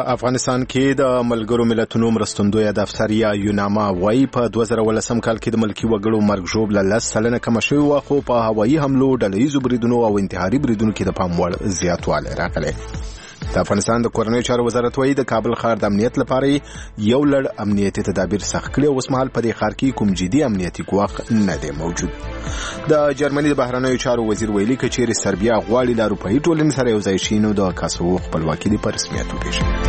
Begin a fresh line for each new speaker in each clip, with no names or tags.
افغانستان کې د ملګرو ملتونو مرستندوی دفتر یا یوناما وايي په 2018 کال کې د ملکی وګړو مرګ ژوبله 10% کم شوی و، خو په هوایي حملو، ډلهیزو بریدونو او انتحاري بریدونو کې د پام وړ زیاتوالی راغلی. د افغانستان د کورنیو چارو وزارت وايي د کابل ښار د امنیت لپاره یو لړ امنیتي تدابیر سخت کړي او اوسمهال په دې ښار کې کوم جدي امنیتي ګواښ نه دی موجود. د جرمني د بهرنیو چارو وزیر ویلي که چیرې سربیا غواړي د اروپایي ټولنې سره یوځای شي نو د کاسوو خپلواکي دې په رسمیت وپېژني.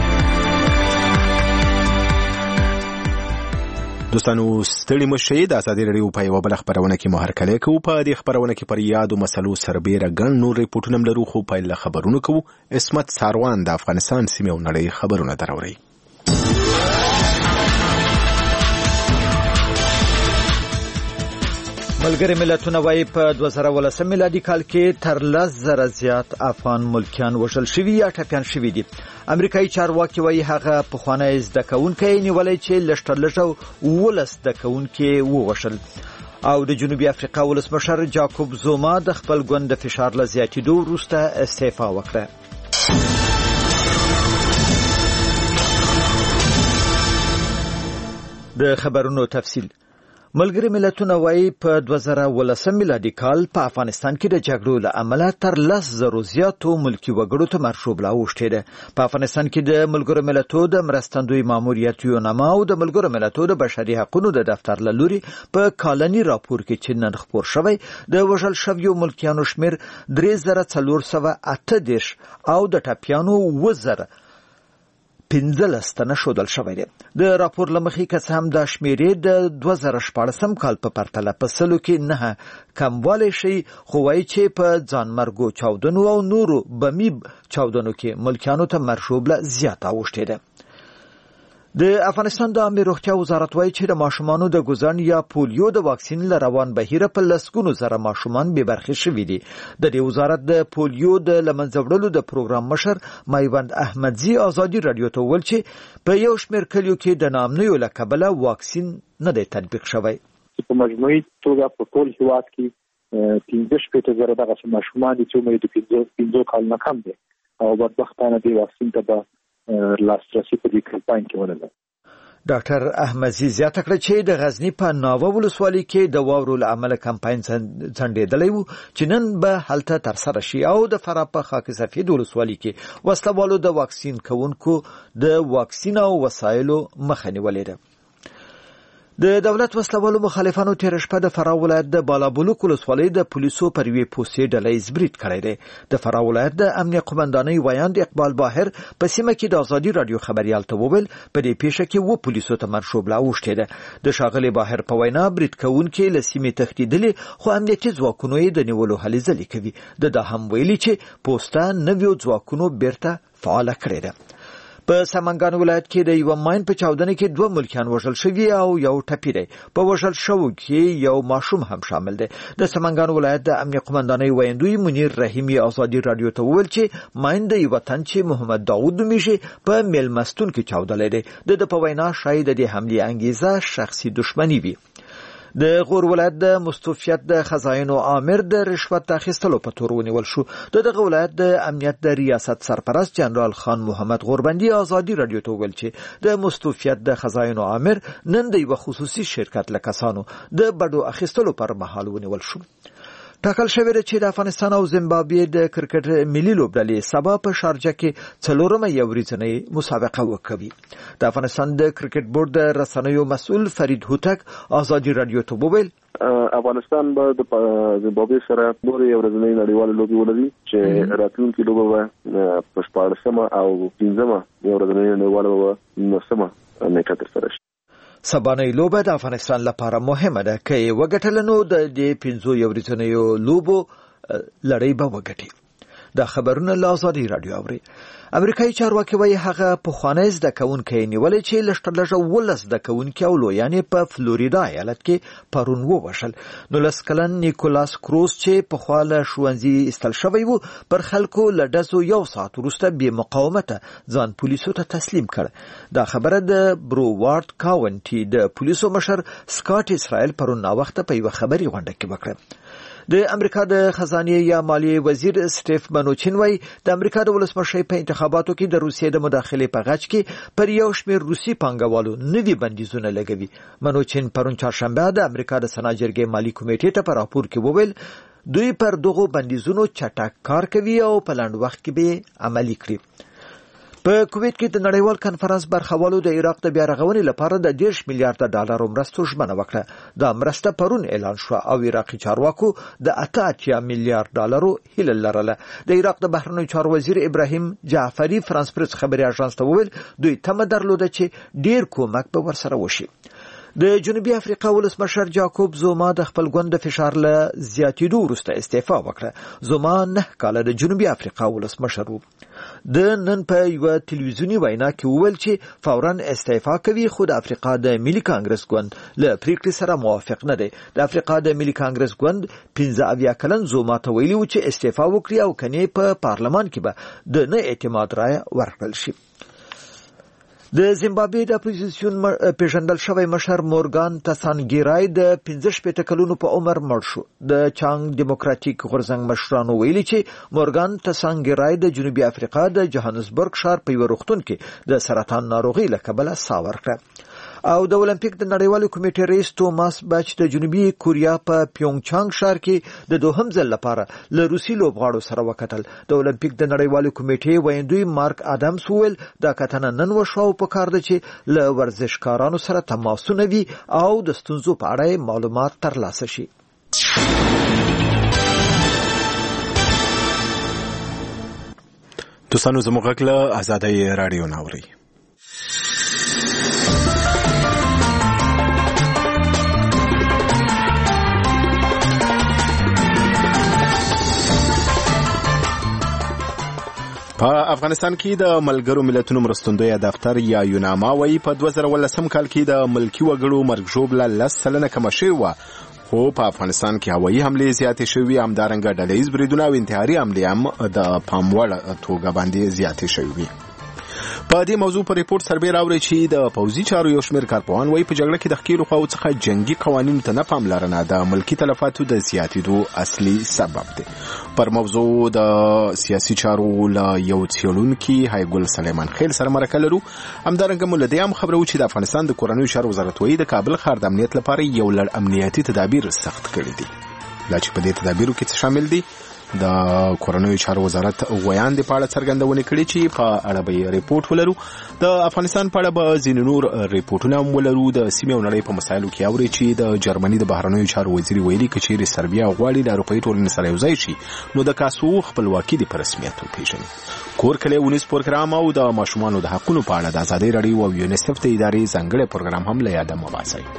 دوستانو ستړي مه شئ، د ازادي راډیو په یوه بله خپرونه کې مو هرکلی کوو. په دې خپرونه کې پر یادو مسلو سربیره ګڼ نور ریپورټونه هم لرو، خو پیل له خبرونو کوو. عصمت ساروان د افغانستان سیمې او نړۍ خبرونه دراوړي.
ملګري ملتونه وايي په 2018 میلادي کال کې تر 10,000 زیات افغان ملکیان وژل شوي یا ټپیان شوي دي. امریکایي چارواکي وايي هغه پخوانی زده کوونکی نیولی چې لږ تر لږه 11 زده کوونکي ووژل. او د جنوبي افریقا ولسمشر جاکوب زوما د خپل ګوند د فشار له زیاتېدو وروسته استعفا وکړه. د خبرونو تفصیل. ملګري ملتونه وايي په 2018 میلادي کال په افغانستان کې د جګړو له امله تر 10,000 زیاتو ملکي وګړو ته مرګ ژوبله اوښتې ده. په افغانستان کې د ملګرو ملتونو د مرستندوی ماموریت یوناما او د ملګرو ملتونو د بشري حقوقو د دفتر له لوري په کالني راپور کې چې نن خپور شوی د وژل شویو ملکیانو شمېر 3,438 او د ټپیانو 15 تنه ښودل شوی دی. د راپور له مخې که څه هم دا شمېرې د 2014 کال په پرتله په سلو کې 9 کموالی شي، خو وایي چې په ځانمرګو چاودنو او نورو بمي چاودنو کې ملکیانو ته مرګ ژوبله زیاته اوښتې ده. د افغانستان د عامه روغتیا وزارت وايي چې د ماشومانو د ګوزن یا پولیو د واکسین له روان بهیره په لسګونو زره ماشومان بې برخې شوي دي. د دې وزارت د پولیو د له منځه وړلو د پروګرام مشر میوند احمدزي ازادي راډیو ته وویل چې په یو شمېر کلیو کې د ناامنیو له کبله واکسین نه دی تطبیق شوی.
په مجموعي توګه په ټول هېواد کې 15,000 دغه ماشومان دي چې عمر د 15 کال نه کم دی او بدبختانه دې واکسین ته به لاسرسي په دې کمپاین کې ولري.
ډاکټر احمدزي زیاته کړه چې د غزنی په ناوه ولسوالۍ کې د واورو له امله کمپاین ځنډېدلی و چې نن به هلته ترسره شي او د فراه په خاک سفید ولسوالۍ کې وسلوالو د واکسین کوونکو د واکسین او وسایلو مخه نیولې ده. د دولت وسلوالو مخالفانو تېره شپه د فراه ولایت د بالابلوک ولسوالۍ د پولیسو پر یوې پوستې ډلهییز برید کړی دی. د فراه ولایت د امنیه قمندانۍ ویاند اقبال باهر په سیمه کې د ازادي راډیو خبریال ته وویل په دې پیښه کې 2 پولیسو ته مرګ ژوبله اوښتې ده. د ښاغلي باهر په وینا برید کوونکي له سیمې تښتېدلي، خو امنیتي ځواکونو یې د نیولو هلې ځلې کوي. دا هم ویلي چې پوسته نویو ځواکونو بیرته فعاله کړې ده. په سمنګان ولایت کې د یو ماین په چاودنه کې 2 ملکیان وژل شوي او یو ټپي دی. په وژل شوو کې یو ماشوم هم شامل دی. د سمنګان ولایت د امنیه قمندانۍ ویاندوی منیر رحیمي ازادي راډیو ته وویل چې ماین د یو تن چې محمد داود نومیږي په میلمستون کې چاودلی دی. د په وینا شاید د حملې انګیزه شخصي دښمني وي. د غور ولایت د مستوفیت د خزاینو عامر د رشوت اخیستلو په تور ونیول شو. دغه ولایت د امنیت د ریاست سرپرست جنرال خان محمد غوربندي ازادي راډیو ته ویل چې د مستوفیت د خزاینو عامر نن د یو خصوصي شرکت له کسانو د بډو اخیستلو پر مهال ونیول شو. ټاکل شوی دی چې د افغانستان او زیمبابوې د کرکټ ملي لوبډلې سبا په شارجه کې 4مه یو ورځنۍ مسابقه وکوي. د افغانستان د کرکټ بورډ د رسنیو مسؤل فرید هوتک ازادي راډیو ته وویل
افغانستان به د زیمبابوې سره نور یو ورځنۍ نړیواله لوبې ولري چې راتلونکي لوبه به په 14مه او 15مه یو ورځنۍ نړیواله به 9مه نیټه ترسره شي.
سبانۍ لوبه د افغانستان لپاره مهمه ده که یې وګټله نو د دې 15 ورځنیو لوبو لړۍ به وګټي. دا خبرونه له ازادي راډیو اوري. امریکایي چارواکي وايي هغه پخوانی زده کوونکی نیولی چې لږ تر لږه 12 زده کوونکي او لویانې په فلوریدا ایالت کې پرون ووژل. 19 کلن نیکولاس کروز چې پخوا له ښوونځي ایستل شوی و پر خلکو له ډزو 1 ساعت وروسته بې مقاومته ځان پولیسو ته تسلیم کړ. دا خبره د برووارد کاونټي د پولیسو مشر سکاټ اسرائیل پرون ناوخته په یوه خبري غونډه کې وکړه. د امریکا د خزانه یا مالیې وزیر سټیف منوچین وایي د امریکا د ولسمشر په انتخاباتو کې د روسیې د مداخلې په غچ کې پر یو شمېر روسي پانګوالو نوي بندیزونه لګوي. منوچین پرون چهارشنبه د امریکا د سنا جرګې مالی کمیټې ته په راپور کې وویل دوی پر دغو بندیزونو چټک کار کوي او په لنډ وخت کې به عملي کړي. په کویت کې د نړیوال کنفرانس برخوالو د عراق د بیا رغونې لپاره د 10 میلیارډ ډالر مرستو ژمنه وکړه. دا مرسته پرون اعلان شو او عراقي چارواکو د 88 میلیارډ ډالرو هیله لرله. د عراق د بهرنیو چارو وزیر ابراهیم جعفری فرانس پریس خبري اژانس ته وویل دوی تمه درلوده چې ډیر کومک به ورسره وشي. د جنوبي افریقا ولسمشر جاکوب زوما د خپل ګوند د فشار له زیاتېدو وروسته استعفا وکړه. زوما 9 کاله د جنوبي افریقا ولسمشر و. د نن په یو ټلویزیونی وینا کې وویل چې فوراً استعفا کوي خو د افریقا د ملي کانګرس ګوند له پریکړې سره موافق نه دی. د افریقا د ملي کانګرس ګوند 15 کلن زوما ته ویلي و چې استعفا وکړي او کني په پارلمان کې به د نه اعتماد رائے ورکړل شي. د زیمبابوې د اپوزیسیون پیژندل شوی مشر مورګان تسانګیرای د 15 کلونو په عمر مړ شو. د چانګ دیموکراتیک غورځنګ مشرانو ویلي چې مورګان تسانګیرای د جنوبي افریقا د جوهانسبرګ ښار په یو روغتون کې د سرطان ناروغي له کبله ساه ورکړه. او د اولمپیک د نړیوالې کمیټې رئیس توماس باچ د جنوبي کوریا په پیونګچانګ ښار کې د دوهم ځل لپاره له روسي لوبغاړو سره وکتل. د اولمپیک د نړیوالې کمیټې ویاندوی مارک ادمز وویل دا کتنه نن وشوه او په کار ده چې له ورزشکارانو سره تماسونه وي او د ستونزو په اړه معلومات ترلاسه شي.
دوستانو زموږ غږ له آزادۍ رادیو ناوري. په افغانستان کې د ملګرو ملتونو مرستندوی دفتر یا یوناما وایي په 2018 کال کې د ملکی وګړو مرګ ژوبله 10% کمه شوې وه خو په افغانستان کې هوایي حملې زیاتې شوې همدارنګه ډلهییز بریدونه او انتحاري حملې هم د پام وړ توګه باندې زیاتې شوې. په دې موضوع په ریپورت سربېره راوړی چې د پوځي چارو یو شمېر کارپوهان وایي په جګړه کې د ښکېلو خواو څخه جنگي قوانینو ته نه پاملرنه د ملکي تلفاتو د زیاتېدو اصلي سبب دی. پر موضوع د سیاسي چارو له یو څېړونکي هایګل سلیمان خیل سره مرکه لرو. همدارنګه مو له دې هم خبرو چې د افغانستان د کورنیو چارو وزارت وایي د کابل ښار د امنیت لپاره یو لړ امنیتي تدابیر سخت کړي دي. لا چې په دې تدابیرو کې څه شامل دي د کورنیو چارو وزارت ویاندې په اړه څرګندونه کړې چې په اړه به ریپورت ولرو. د افغانستان په اړه به ځینې نور ریپورتونه هم ولرو. د سیمې او نړۍ په مسایلو کې اوري چې د جرمني د بهرنیو چارو وزیر ویلي که چیرې سربیا غواړي د اروپایي ټولنې سره یوځای شي نو د کاسو خپلواکي د په رسمیت وپېژني. کور کلی ونیس پروګرام او د ماشومانو د حقونو په اړه د ازادۍ راډیو او یونیسف د ادارې ځانګړی پروګرام هم له یاده مه باسئ.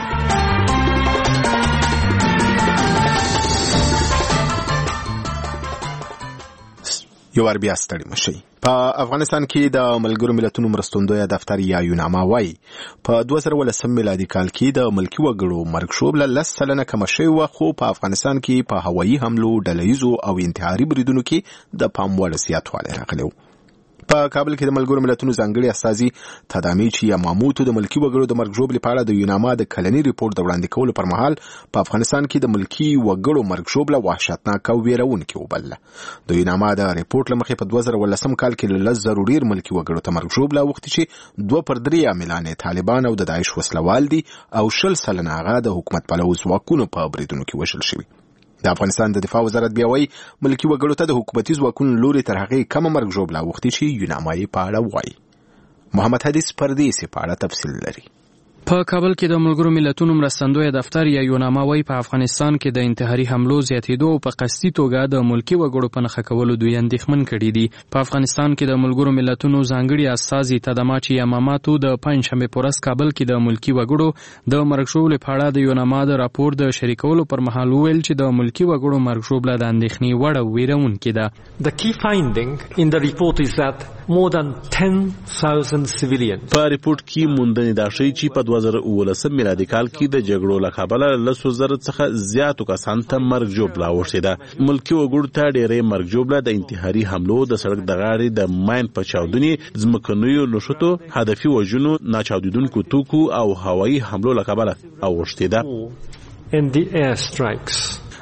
یو ور بیا ستړي مشي. په افغانستان کې د ملګرو ملتونو مرستندوی دفتر یا یوناما وایي په 2018 میلادي کال کې د ملکی وګړو مرګ ژوبله 10% کمه شوې وه خو په افغانستان کې په هوایي حملو ډلهییزو او انتحاري بریدونو کې د پام وړ زیاتوالی راغلی و. په کابل کې د ملګرو ملتونو ځانګړي استازي تدامیچی یاماموتو د ملکی وګړو د مرګ ژوبلې په اړه د یوناما د کلني ریپورت د وړاندې کولو پر مهال په افغانستان کې د ملکی وګړو مرګ ژوبله وحشتناک او ویرونکې وبلله. د یوناما د ریپورت له مخې په 2018 کال کې له 10,000 ډیر ملکی وګړو ته مرګ ژوبله اوښتې چې 2/3 عاملان طالبان او د داعش وسلوال دي او 60% هغه د حکومت پلوي ځواکونو په بریدونو کې وژل شوي. د افغانستان د دفاع وزارت بیا وایي ملکی وګړو ته د حکومتي ځواکونو لوري تر هغې کمه مرګ ژوبله اوښتې چې یوناما یې په اړه وایي. محمد حدیث پردیسي په اړه تفصیل لري.
په کابل کې د ملګرو ملتونو مرستندوی دفتر یا یوناما وایي په افغانستان کې د انتحاري حملو زیاتېدو او په قصدي توګه د ملکی وګړو په نښه کولو دوی اندېښمن کړي دي. په افغانستان کې د ملګرو ملتونو ځانګړي استازي تدامیچی یاماماتو د پنجشنبې په ورځ کابل کې د ملکی وګړو د مرګ ژوبلې په اړه د یوناما د راپور د شریکولو پر مهال وویل چې د ملکی وګړو مرګ ژوبله د اندېښنې وړ او ویرونکې ده.
The key finding in the report is that more than 10,000 civilians.
په ریپورت کې موندنې دا ښیي چې په 2019 میلادي کال کې د جګړو له کبله 10,000 څخه زیاتو کسانو ته مرګ ژوبله اوښتې ده. ملکي وګړو ته ډېرې مرګ ژوبله د انتحاري حملو، د سړک د غاړې د ماین په چاودنې، ځمکنیو نښتو، هدفي وژنو، ناچاودېدونکو توکو او هوایي حملو له کبله اوښتې ده.
And the air strikes.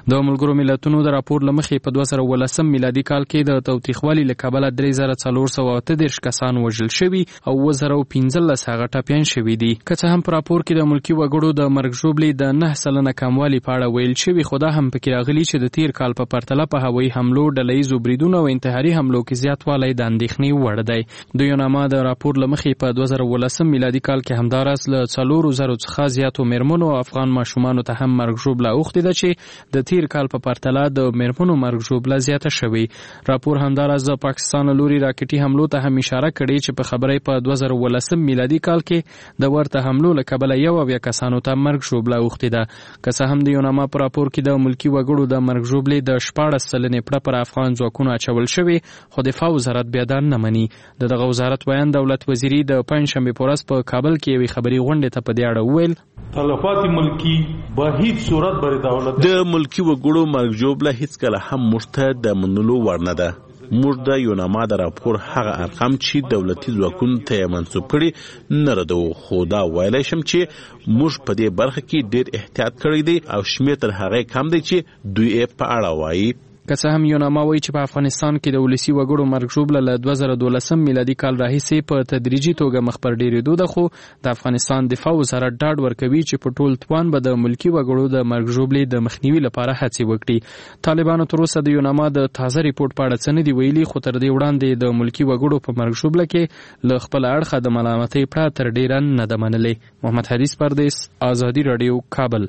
د ملګرو ملتونو د راپور لمخې په 2018 میلادي کال کې د توتیخوالي له کبله 3438 کسان وژل شوي او 2015 هغه ټپیان شوي دي. که څه هم په راپور کې د ملکی وګړو د مرګ ژوبلې د 9% کموالي په اړه ویل شوي، خو دا هم پکې راغلي چې د تیر کال په پرتله په هوایي حملو، ډلهییزو بریدونو او انتحاري حملو کې زیاتوالی د اندېښنې وړ دی. د یوناما د راپور لمخې په 2018 میلادي کال کې همداراز له 4,000 څخه زیاتو میرمنو او افغان ماشومانو ته هم مرګ ژوبله اوښتې ده چې د تیر کال په پرتله د میرمنو مرګ ژوبله زیاته شوې. راپور همداراز د پاکستان لوري راکټي حملو ته هم اشاره کړې چې په خبرې په 2018 میلادي کال کې د ورته حملو له کبله 21 کسانو ته مرګ ژوبله اوښتې ده. که څه هم د یوناما په راپور کې د ملکی وګړو د مرګ ژوبلې د 14% پړه پر افغان ځواکونو اچول شوی، خو دفاع وزارت بیا دا نه مني. دغه وزارت ویان دولت وزیری د پنځشنبه په ورځ په کابل کې یوې خبري غونډې ته په دې اړه وویل
تلفات ملکی به هیڅ صورت بر دولت
د ملکی وګړو مرګ ژوبله هیڅ کله هم مشته د منلو ور نه ده. موږ د یوناما د راپور هغه ارقام چې دولتي ځواکونو ته منسوب کړي نه ردو، خو دا ویلای شم چې موږ په دې برخه کې ډېر احتیاط کړی دی او شمېر تر هغه کم دی چې دوی په اړه وایي.
که څه هم یوناما وایي چې په افغانستان کې د ولسي وګړو مرګ ژوبله له 2012 میلادي کال راهیسې په تدریجي توګه مخ پر ډېرېدو ده، خو د افغانستان دفاع وزارت ډاډ ورکوي چې په ټول توان به د ملکي وګړو د مرګ ژوبلې د مخنیوي لپاره هڅې وکړي. طالبانو تر اوسه د یوناما د تازه ریپورت په اړه څه نه دي ویلي، خو تر دې وړاندې د ملکي وګړو په مرګ ژوبله کې له خپل اړخه د ملامتۍ پړه تر ډېره نه ده منلې. محمد حدیث پردیس، آزادي رادیو، کابل.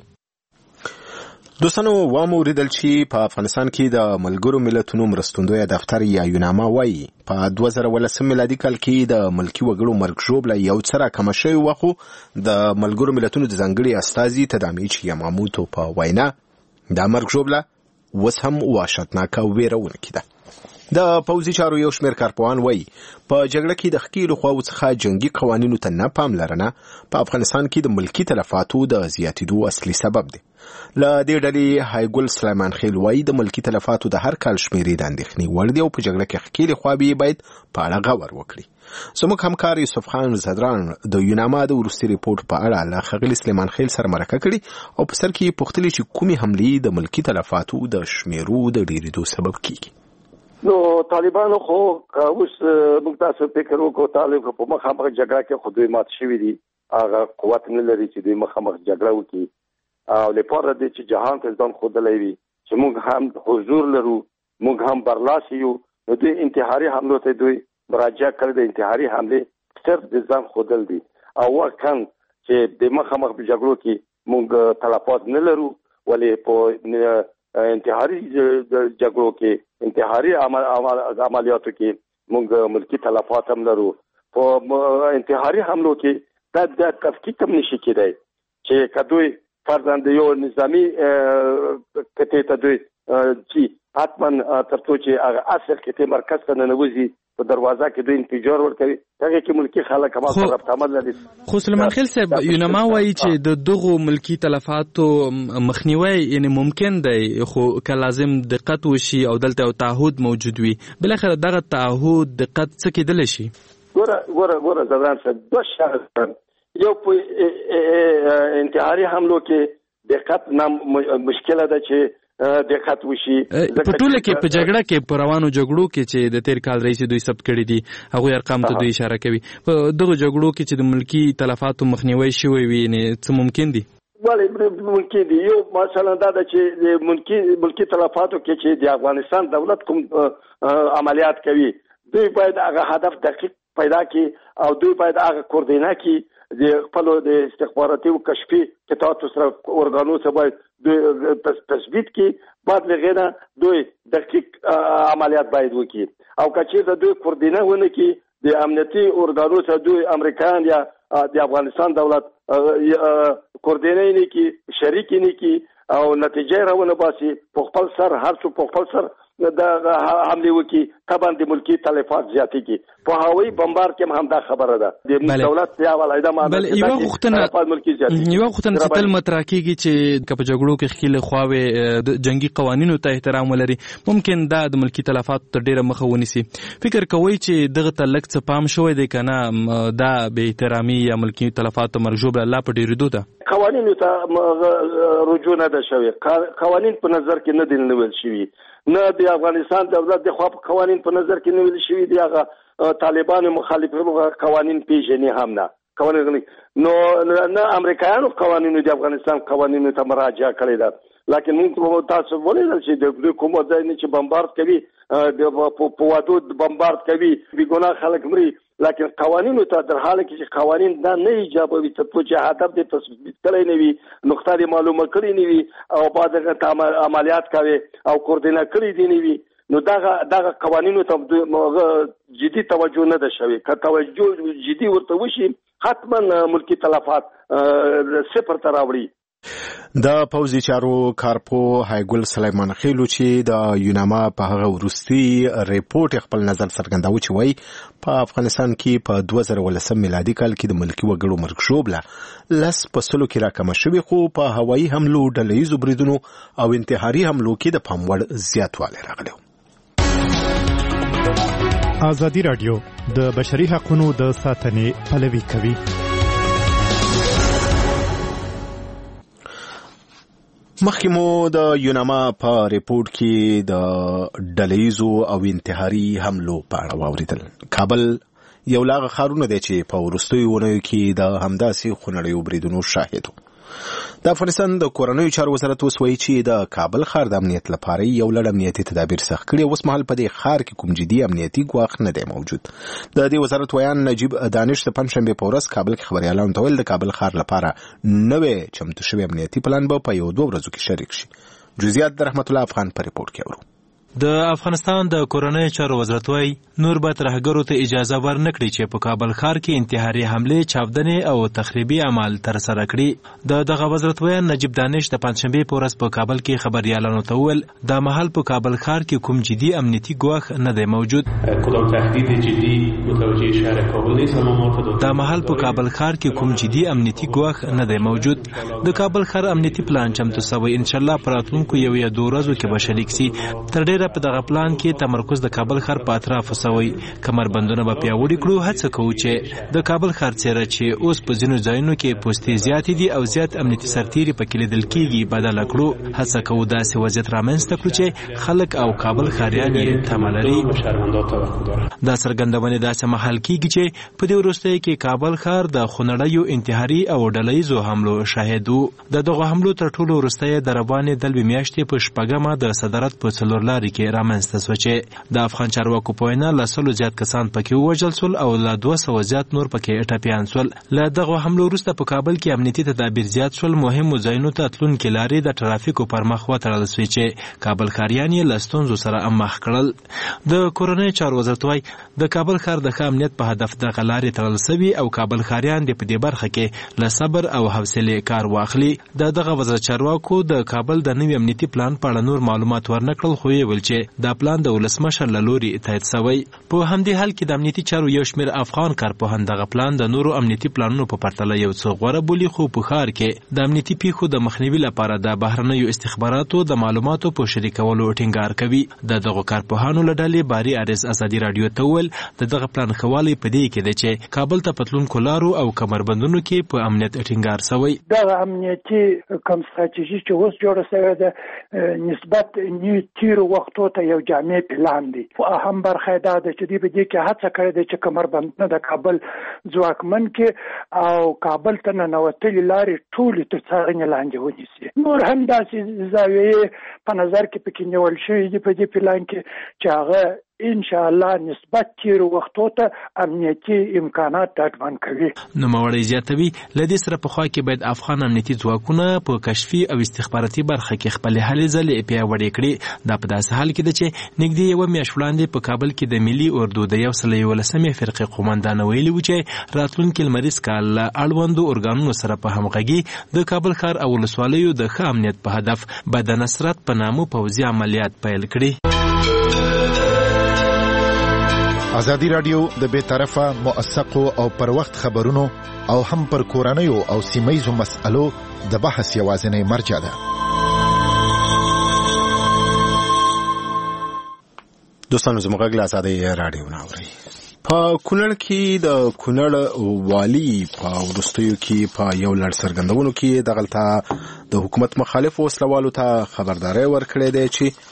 دوستانو واوریدل چې په افغانستان کې د ملګرو ملتونو مرستندوی دفتر یا یوناما وایي په 2018 میلادي کال کې د ملکی وګړو مرګ ژوبله یو څه راکمه شوې وه، خو د ملګرو ملتونو د ځانګړي استازي تدامیچ یاماموتو په وینا دا مرګ ژوبله اوس هم وحشتناکه او ویرونکې ده. د پوځي چارو یو شمېر کارپوهان وایي په جګړه کې د ښکېلو خواوو څخه جنګي قوانینو ته نه پاملرنه په افغانستان کې د ملکي تلفاتو د زیاتېدو اصلي سبب دی. له دې ډلې هایګل سلیمان خیل وایي د ملکي تلفاتو د هر کال شمېرې د اندېښنې وړ دي او په جګړه کې ښکېلې خواوې باید په اړه غور وکړي. زموږ همکار یوسف خان زدران د یوناما د وروستي ریپورت په اړه له ښاغلي سلیمان خیل سره مرکه کړې او په سر کې یې پوښتلي چې کومې حملې د ملکي تلفاتو د شمېرو د ډېرېدو سبب کیږي.
نو طالبانو خو اوس موږ تاسو فکر وکړو طالب په مخامخ جګړه کې خو دوی مات شوي دي، هغه قوت نه لري چې دوی مخامخ جګړه وکړي او لپاره د چې جهان ته ځان خودلای وي چې موږ هم حضور لرو، موږ هم برلاسی یو. نو دوی انتحاري حملو ته دوی مراجعه کړې د انتحاري حمله صرف د ځان خودل دي او وکړ چې د مخامخ جګړو کې موږ تلفات نه لرو، ولې په انتحاري جګړو کې انتحاري عملیاتو کې موږ ملکی تلفات هم لرو. په انتحاري حملو کې دا تفکیک هم نشي کېدای چې کدوې فرضاً یو نظامی کته ته دوی چې حتمن ترڅو چې هغه اصل کته مرکز ته ننوځي په دروازه کې دوی انفجار ورکوي، هغه کې ملکی خلک هم طرف ته عمل لري.
خو سلیمان خیل صاحب، یوناما وایي چې د دغو ملکی تلفاتو مخنیوي یعنی ممکن دی، خو که لازم دقت وشي او دلته یو تعهد موجود وي، بلاخره دغه تعهد دقت څه کېدلی شي؟
ګوره زدران صاحب، دوه شرط، یو په انتحاري حملو کې دقت نه مشکله ده چې دقت وشي.
په ټوله کې په جګړه کې په روانو جګړو کې چې د تیر کال رئیس دوی ثبت کړي دي هغه ارقام ته دوی اشاره کوي. په دغه جګړو کې چې د ملکی تلفاتو مخنیوي شوی وي نه څه ممکن دي؟
ولې ممکن دي. یو مثلا دا چې د ملکی تلفاتو کې چې د افغانستان دولت کوم عملیات کوي، دوی باید هغه هدف دقیق پیدا کړي او دوی باید هغه کوردینه کړي د خپل د استخباراتي او کشفي قطاعاتو سره ارګانو سره باید دوی تثبیت کړي، بعد لغیره دوی دقیق عملیات باید وکړي او کچې دوی کوردینه ونه کړي د امنیتي ارګانو سره دوی امریکایان یا د افغانستان دولت کوردینه نه کړي، شریک نه کړي او نتیجه راونه باسي په خپل سر هر څو په خپل سر د حمله وکړي، طبعا د ملکی تلفات زیاتېږي په هوایي بمبار کې هم دا خبره ده د دولت یا ولایده ماده
بل یو وختونه ستل متراکیږي چې په جګړو کې خېل خواوې د جنگي قوانینو ته احترام ولري ممکن دا د ملکی تلفات ته ډیره مخه ونیسي فکر کوي چې دغه تلک څه پام شوی دی کنه دا به احترامي یا ملکی تلفات مرجوب الله په ډیرو ده
قوانینو ته رجوع نه ده شوی قوانین په نظر کې نه دي نیول شوی نه د افغانستان دولت د خو قوانین په نظر کې نیول شوی دی هغه طالبان مخالفین قوانین پیژنې هم نه قوانین نو نه امریکایانو قوانینو د افغانستان قوانینو ته مراجعه کړې ده لکه موږ تاسو ولې چې د کوم ځای نه چې بمبارد کوي په وادود بمبارد کوي بې ګناه خلک مري لکه قوانینو ته در حال کې چې قوانین دا نه ایجابوي چې هدف دې تثبیت کړی نه وي نقطه دې معلومه کړی نه وي او بعد هغه عملیات کوي او کوردینه کړی دي نه وي نو دغه قوانینو ته جدي توجه نه ده شوی که توجه جدي ورته وشي حتما ملکی تلفات صفر ته راوړي
د پوځي چارو کارپو هایګل سلیمان خیلو چې د یوناما په هغه ورستي ریپورت خپل نظر څرګنداوه چې وایي په افغانستان کې په 2013 میلادي کال کې د ملکی وګړو مرګ ژوبله لس په سلو کې راکمه شوې خو په هوایي حملو ډلهییزو بریدونو او انتحاري حملو کې د پام وړ زیاتوالی راغلی.
ازادي راډیو د بشري حقوقو د ساتنې پلوي کوي.
مخکې مو د یوناما په ریپورت کې د ډلهییزو او انتحاري حملو په اړه واوریدل. کابل یو لاغه ښارونه دی چې په وروستیو اونیو کې د همداسې خونړیو بریدونو شاهد و. د افغانستان د کورنیو چارو وزارت اوس وایي چې د کابل ښار د امنیت لپاره یو لړ امنیتي تدابیر سخت کړي. اوس مهال په دې ښار کې کوم جدي امنیتي ګواښ نه دی موجود. د دې وزارت ویان نجیب دانش د پنځشنبې په ورځ کابل کې خبريالانو ته ویل د کابل ښار لپاره نوې چمتو شوی امنیتي پلان به په 1-2 ورځو کې شریک شي. جزئیات د رحمت الله افغان په ریپورت کې اورو.
د افغانستان د کورنیو چارو وزارت وايي نور به ترهګرو ته اجازه ورنکړي چې په کابل ښار کې انتحاري حملې چاودنې او تخریبي اعمال ترسره کړي. دغه وزارت ویان نجیب دانش د پنځشنبې په ورځ په کابل کې خبريالانو ته وویل د مهال په کابل ښار کې کوم جدي امنیتي ګواښ نه دی موجود.
کدام تهدید جدی متوجه شهر کابل نیست اما ما
د مهال په کابل ښار کې کوم جدي امنیتي ګواښ نه دی موجود. د کابل ښار امنیتي پلان چمتو شوی ان شاء الله په راتلونکو 1 یا 2 ورځو کې به شریک شي. تر ډیره په دغه پلان کې تمرکز د کابل ښار په اطرافو شوی. کمربندونه به پیاوړي کړو. هڅه کوو چې د کابل ښار څیره چې اوس په ځینو ځایونو کې پوستې زیاتې دي او زیات امنیتي سرتیري پکې لیدل کېږي بدله کړو. هڅه کوو داسې وضعیت رامنځته کړو چې خلک او کابل ښاریان یې تمه لري. دا څرګندونې داسې مهال کېږي چې په دې وروستیو کې کابل ښار د خونړیو انتحاري او ډلهییزو حملو شاهد و. دغه حملو تر ټولو وروستۍ د روانې دلوي میاشتې په 4مه د صدارت په څلورلاري کې رامنځته شوه چې د افغان چارواکو په وینا له 100 زیات کسان پکې ووژل شول او له 200 زیات نور پکې ټپیان شول. له دغه حملو وروسته په کابل کې امنیتي تدابیر زیات شول. مهمو ځایونو ته تلونکي لارې د ترافیکو پر مخ وتړل شوې چې کابل ښاریان یې له ستونزو سره مخ کړل. د کورنیو چارو وزارت وايي د کابل ښار د ښه امنیت په هدف دغه لارې تړل شوي او کابل ښاریان د په دې برخه کې له صبر او حوصلې کار واخلي. دغه وزارت چارواکو د کابل د نوي امنیتي پلان په اړه نور معلومات ورنکړل خو یې ویل چې دا پلان د ولسمشر له لوري تایید شوی. په همدې حال کې د امنیتي چارو یو شمېر افغان کارپوهان دغه پلان د نورو امنیتي پلانونو په پرتله یو څه غوره بولي خو په ښار کې د امنیتي پیښو د مخنیوي لپاره د بهرنیو استخباراتو د معلوماتو په شریکولو ټینګار کوي. دغه کارپوهانو له ډلې باري اریز ازادي رادیو ته وویل دغه پلان ښه والی په دې کې دی چې کابل ته په تلونکو لارو او کمربندونو کې په امنیت ټینګار شوی.
دغه امنیتي کوم ستراتیژي چې اوس جوړه شوې ده نسبت تیرو وختو ته یو جامع پلان دی. اهم برخه دا ده چې په دې کې هڅه کړې ده چې کمربندونه د کابل ځواکمن کې او کابل ته ننوتلي لارې ټولې تر څارنې لاندې ونیسي. نور هم داسې زاویې په نظر کې پکې نیول شوي دي په دې پلان کې چې هغه ان شاء الله نسبت تیرو وختو ته امنیتي امکانات ډاډمن کوي.
نوموړی زیاتوي له دې سره پخوا کې باید افغان امنیتي ځواکونه په کشفي او استخباراتي برخه کې خپل هلې ځلې پیاوړې کړي. دا په داسې حال کې ده چې نږدې 1 میاشت وړاندې په کابل کې د ملي اردو د 111 فرقې قومندان ویلي و چې راتلونکي لمریز کال له اړوندو ارګانونو سره په همغږي د کابل ښار او ولسوالیو د ښه امنیت په هدف به د نصرت په نامه پوځي عملیات پیل کړي.
ازادي رادیو د بے طرفه موثقو او پر وخت خبرونو او هم پر کورنیو او سیمایزو مسألو د بحث یوازینی مرجع ده.
دوستانو زموږ غږ له ازادي رادیو ناوړي. په کونړ کې د کونړ والی په وروستیو کې په یو لړ څرګندونو کې دغلته د حکومت مخالف وسلوالو ته خبرداري ورکړې ده چې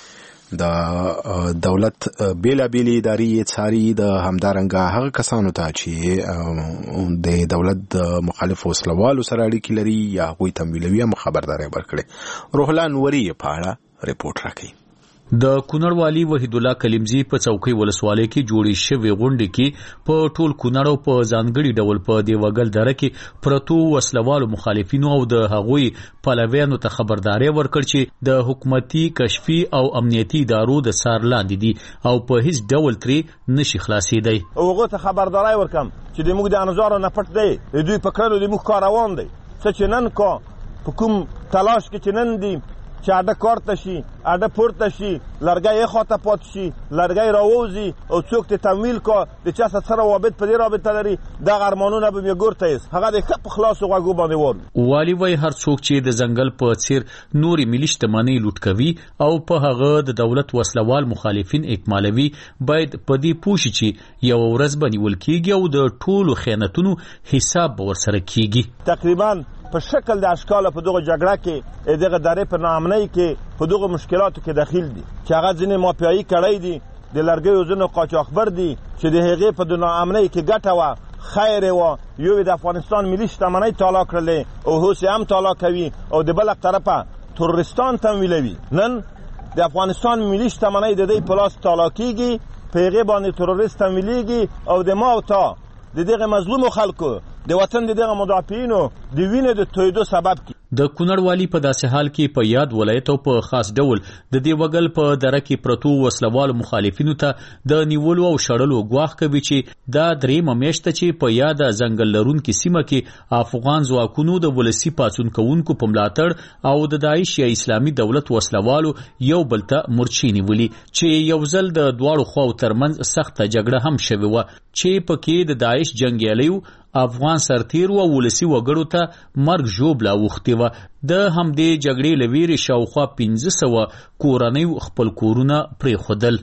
د دولت بیلابیلې ادارې څاري د همدارنګه هغه کسانو ته چې د دولت د مخالف وسلوالو سره اړیکې لري یا هغوی تمویلوي هم خبرداري ورکړې. روح الله انوري په اړه ریپورت راکوي.
د کونړ والی وحید الله کلیمزی په چوکۍ ولسوالۍ کې جوړې شوې غونډې کې په ټول کونړ او په ځانګړي ډول په دیوګل دره کې پرتو وسلوالو مخالفینو او د هغوی پلویانو ته خبرداري ورکړ چې د حکومتي کشفي او امنیتي ادارو د سار لاندې دي او په هیڅ ډول ترې نشي خلاصېدی.
هغه ته خبرداري ورکم چې د موږ د انزارو نه پټ دی، دوی په کړو د موږ کار روان دی. څه چې نن کو په کوم تلاش کې چې نن دی چې اډه کارته شي، اډه پورته شي، لرګی خواته پات شي، لرګی راووزي او څوک ته تمویل کو د چا سره روابط په دې رابطه لري، دغه ارمانونه به یې ګورته هغه د ښه په خلاصو غوږو باندې ور.
والی وایي هر څوک چې د ځنګل په څیر نورې ملي شتمنۍ لوټ کوي او په هغه د دولت وسلوال مخالفین اکمالوي باید په دې پوه شي چې یو ورځ به نیول کېږي او د ټولو خیانتونو حساب به ورسره کېږي.
تقریبا په شکل د اشکال په دغه جګړه کې دغه درې په ناامنۍ کې په دغه مشکلاتو کې داخل دي چې هغه ځینې مافیایي کړی دي، د لرګیو ځینې قاچاقبر دي چې د هغې په د ناامنۍ کې ګټه وه، خیر وه، یو د افغانستان ملي شتمنۍ تالا کړلې او اوس هم تالا کوي او د بل طرفه تروریستان تمویلوي. نن د افغانستان ملي شتمنۍ د دې په لاس تالا کېږي، په هغې باندې تروریست تمویلېږي او د ما او تا د دغه مظلومو خلکو د وطن د دغه مدافعینو د وینې د تویدو سبب کی.
د کونړ والی په داسې حال کې په یاد ولایت او په خاص ډول د دیوګل په دره کې پرتو وسلوالو مخالفینو ته د نیولو او شړلو ګواښ کوي چې دا درېیمه میاشته چې په یاده ځنګل لرونکې سیمه کې افغان ځواکونو د ولسي پاڅون کوونکو په ملاتړ او د داعش یا اسلامي دولت وسلوالو یو بل ته مورچې نیولي چې یو ځل د دواړو خواو ترمنځ سخته جګړه هم شوې وه چې پکې د داعش جنګیالیو افغان سرتیرو او ولسي وګړو ته مرګ ژوبله اوښتې وه. د همدې جګړې له ویرې شاوخوا 1500 کورنیو خپل کورونه پرېښودل.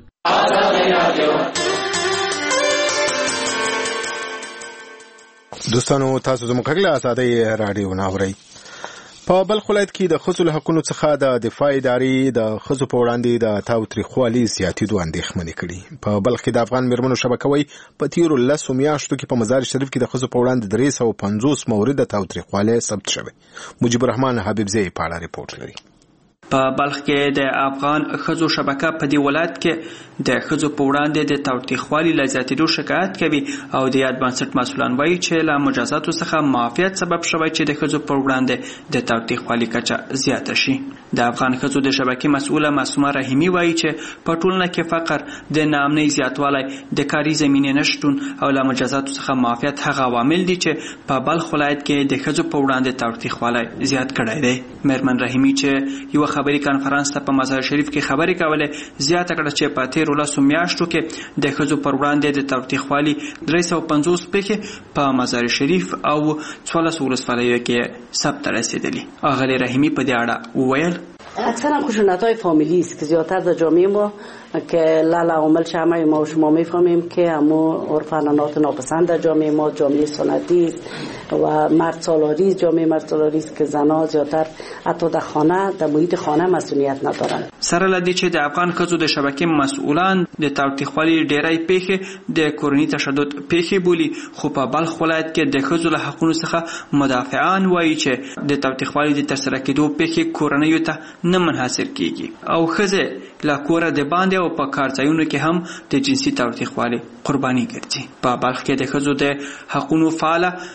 دوستانو تاسو زموږ غږ له ازادۍ راډیو ناورئ. په بلخ ولایت کې د ښځو له حقونو څخه د دفاع ادارې د ښځو په وړاندې د تاوتریخوالي زیاتېدو اندېښمنې کړي. په بلخ کې د افغان میرمنو شبکه وایي په تیرو 10 میاشتو کې په مزار شریف کې د ښځو په وړاندې 350 مورد تاوتریخوالي ثبت شوی. مجيب الرحمن حبیبزی په اړه ریپورت لري.
په بلخ کې د افغان ښځو شبکه په دې ولایت کې د ښځو په وړاندې د تاوتریخوالي له زیاتېدو شکایت کوي او د یاد بنسټ مسؤلان وایي چې له مجازاتو څخه معافیت سبب شوی چې د ښځو په وړاندې د تاوتریخوالي کچه زیاته شي. د افغان ښځو د شبکې مسؤله معصومه رحیمي وایي چې په ټولنه کې فقر، د ناامنۍ زیاتوالی، د کاري زمینې نشتون او له مجازاتو څخه معافیت هغه عوامل دي چې په بلخ ولایت کې د ښځو په وړاندې تاوتریخوالی زیات کړی دی. میرمن رحیمي چې یو خبري کانفرنس ته په مزار شریف کې خبرې کولې زیاته کړه چې په تیرو 10 میاشتو کې د ښځو پر وړاندې د تاوتریخوالي 350 پیښې په مزار شریف او 14 ولسوالیو کې ثبت رسیدلي. آغلي رحیمی په دې اړه وویل
اکثرا خشونت‌های فامیلی است که زیادتر در جامعه ما که عاملش همه ما و شما میفهمیم که همو عرف عنعنات ناپسند در جامعه ما جامعه سنتی است و مرد سالاری جامعه مرد سالاری است که زنها زیادتر حتی در خانه در محیط خانه مسئولیت ندارند.
سره لدی چې د افغان ښځو د شبکې مسؤلان د تاوتریخوالي ډیری پیښې د کورني تشدد پیښې بولي، خو په بلخ ولایت کې د ښځو له حقونو څخه مدافعان وایي چې د تاوتریخوالي د ترسره کېدو پیښې کورنیو ته نه منحصر کیږي او ښځې له کوره د باندې او په کارځایونو کې هم د جنسي تاوتریخوالي قرباني ګرځي. په بلخ کې د ښځو د حقونو فعاله کریسي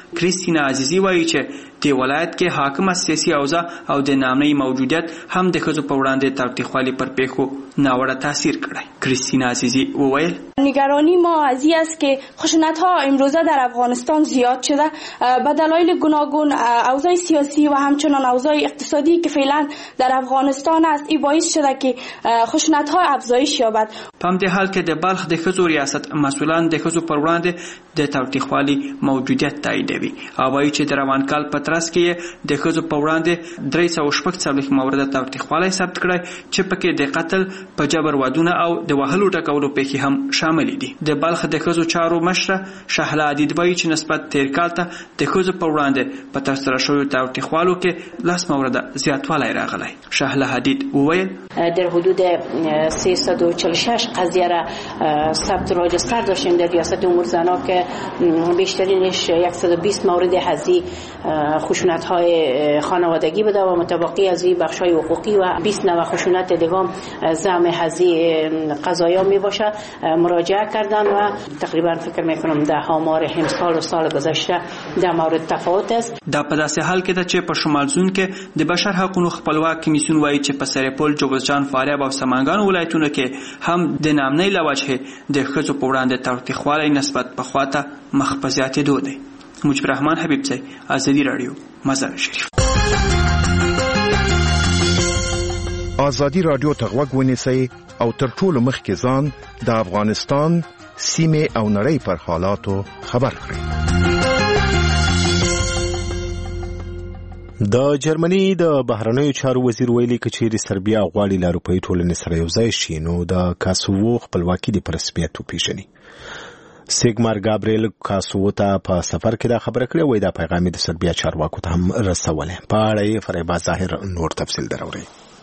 کریستینا عزیزی وایي چې د ولایت کې حاکمه سیاسي اوضاع او د نامنۍ موجودیت هم د ښځو په وړاندې تاوتریخوالي پر پیښو ناوړه تاثیر کړی. کریستینا عزیزی وویل
نگرانی ما از این است که خشونت‌ها امروزه در افغانستان زیاد شده به دلایل گوناگون. اوضاع سیاسی و همچنان اوضاع اقتصادی که فعلا در افغانستان است این باعث شده که خشونت‌ها افزایش یابد.
په همدې حال کې د بلخ د ښځو ریاست مسؤلان د ښځو پر وړاندې د تاوتریخوالي موجودیت تاییدوي او وایي چې د روان کال په ترڅ کې د ښځو په وړاندې 346 مورد تاوتریخوالی ثبت کړی چې پکې د قتل په جبر ودونه او د وهلو ټکولو پیښې هم شامل دي. د بلخ د ښځو چارو مشره شهله عدید وایي چې نسبت تیر کال ته د ښځو په وړاندې په ترسره شویو تاوتریخوالو کې 10 مورده زیاتوالی راغلی. شهله عدید وویل
در حدود 346 قضیه را ثبت راجستر داشتیم در ریاست امور زنان که بیشترینش 120 مورد هزی خشونت‌های خانوادگی بوده و متبقی از این بخش‌های حقوقی و 20 نوع خشونت دیگه زعم هزی قضایا میباشه. مراجعه کردن و تقریبا فکر میکنم ده آمار امسال و سال گذشته در مورد تفاوت است.
دا په داسې حال کې ده چې په شمال زون کې د بشر حقوقو خپلواک کمیسیون وایي چې په سرپل، جوزجان، فاریاب او سمنګان ولایتونو کې هم د نامنۍ له وجهې د ښځو په وړاندې تاوتریخوالی نسبت پخوا ته مخ په زیاتېدو دی. مجيب الرحمن حبیبزی، ازادي رادیو، مزار شریف.
ازادي رادیو ته غوږ ونیسئ او تر ټولو مخکې ځان د افغانستان سیمې او نړۍ پر حالاتو خبر کړئ.
د جرمني د بهرنیو چارو وزیر ویلي چې چیرې سربیا غواړي له اروپایي ټولنې سره یوځای شي نو د کاسوو خپلواکي د په رسمیت وپېژني. سیګمار ګابریل کاسوو ته په سفر کې دا خبره کړې وای. دا پیغام د سربیا چارواکو ته هم رسولې. په اړه یې فریبا ظاهر نور تفصیل دراوړي.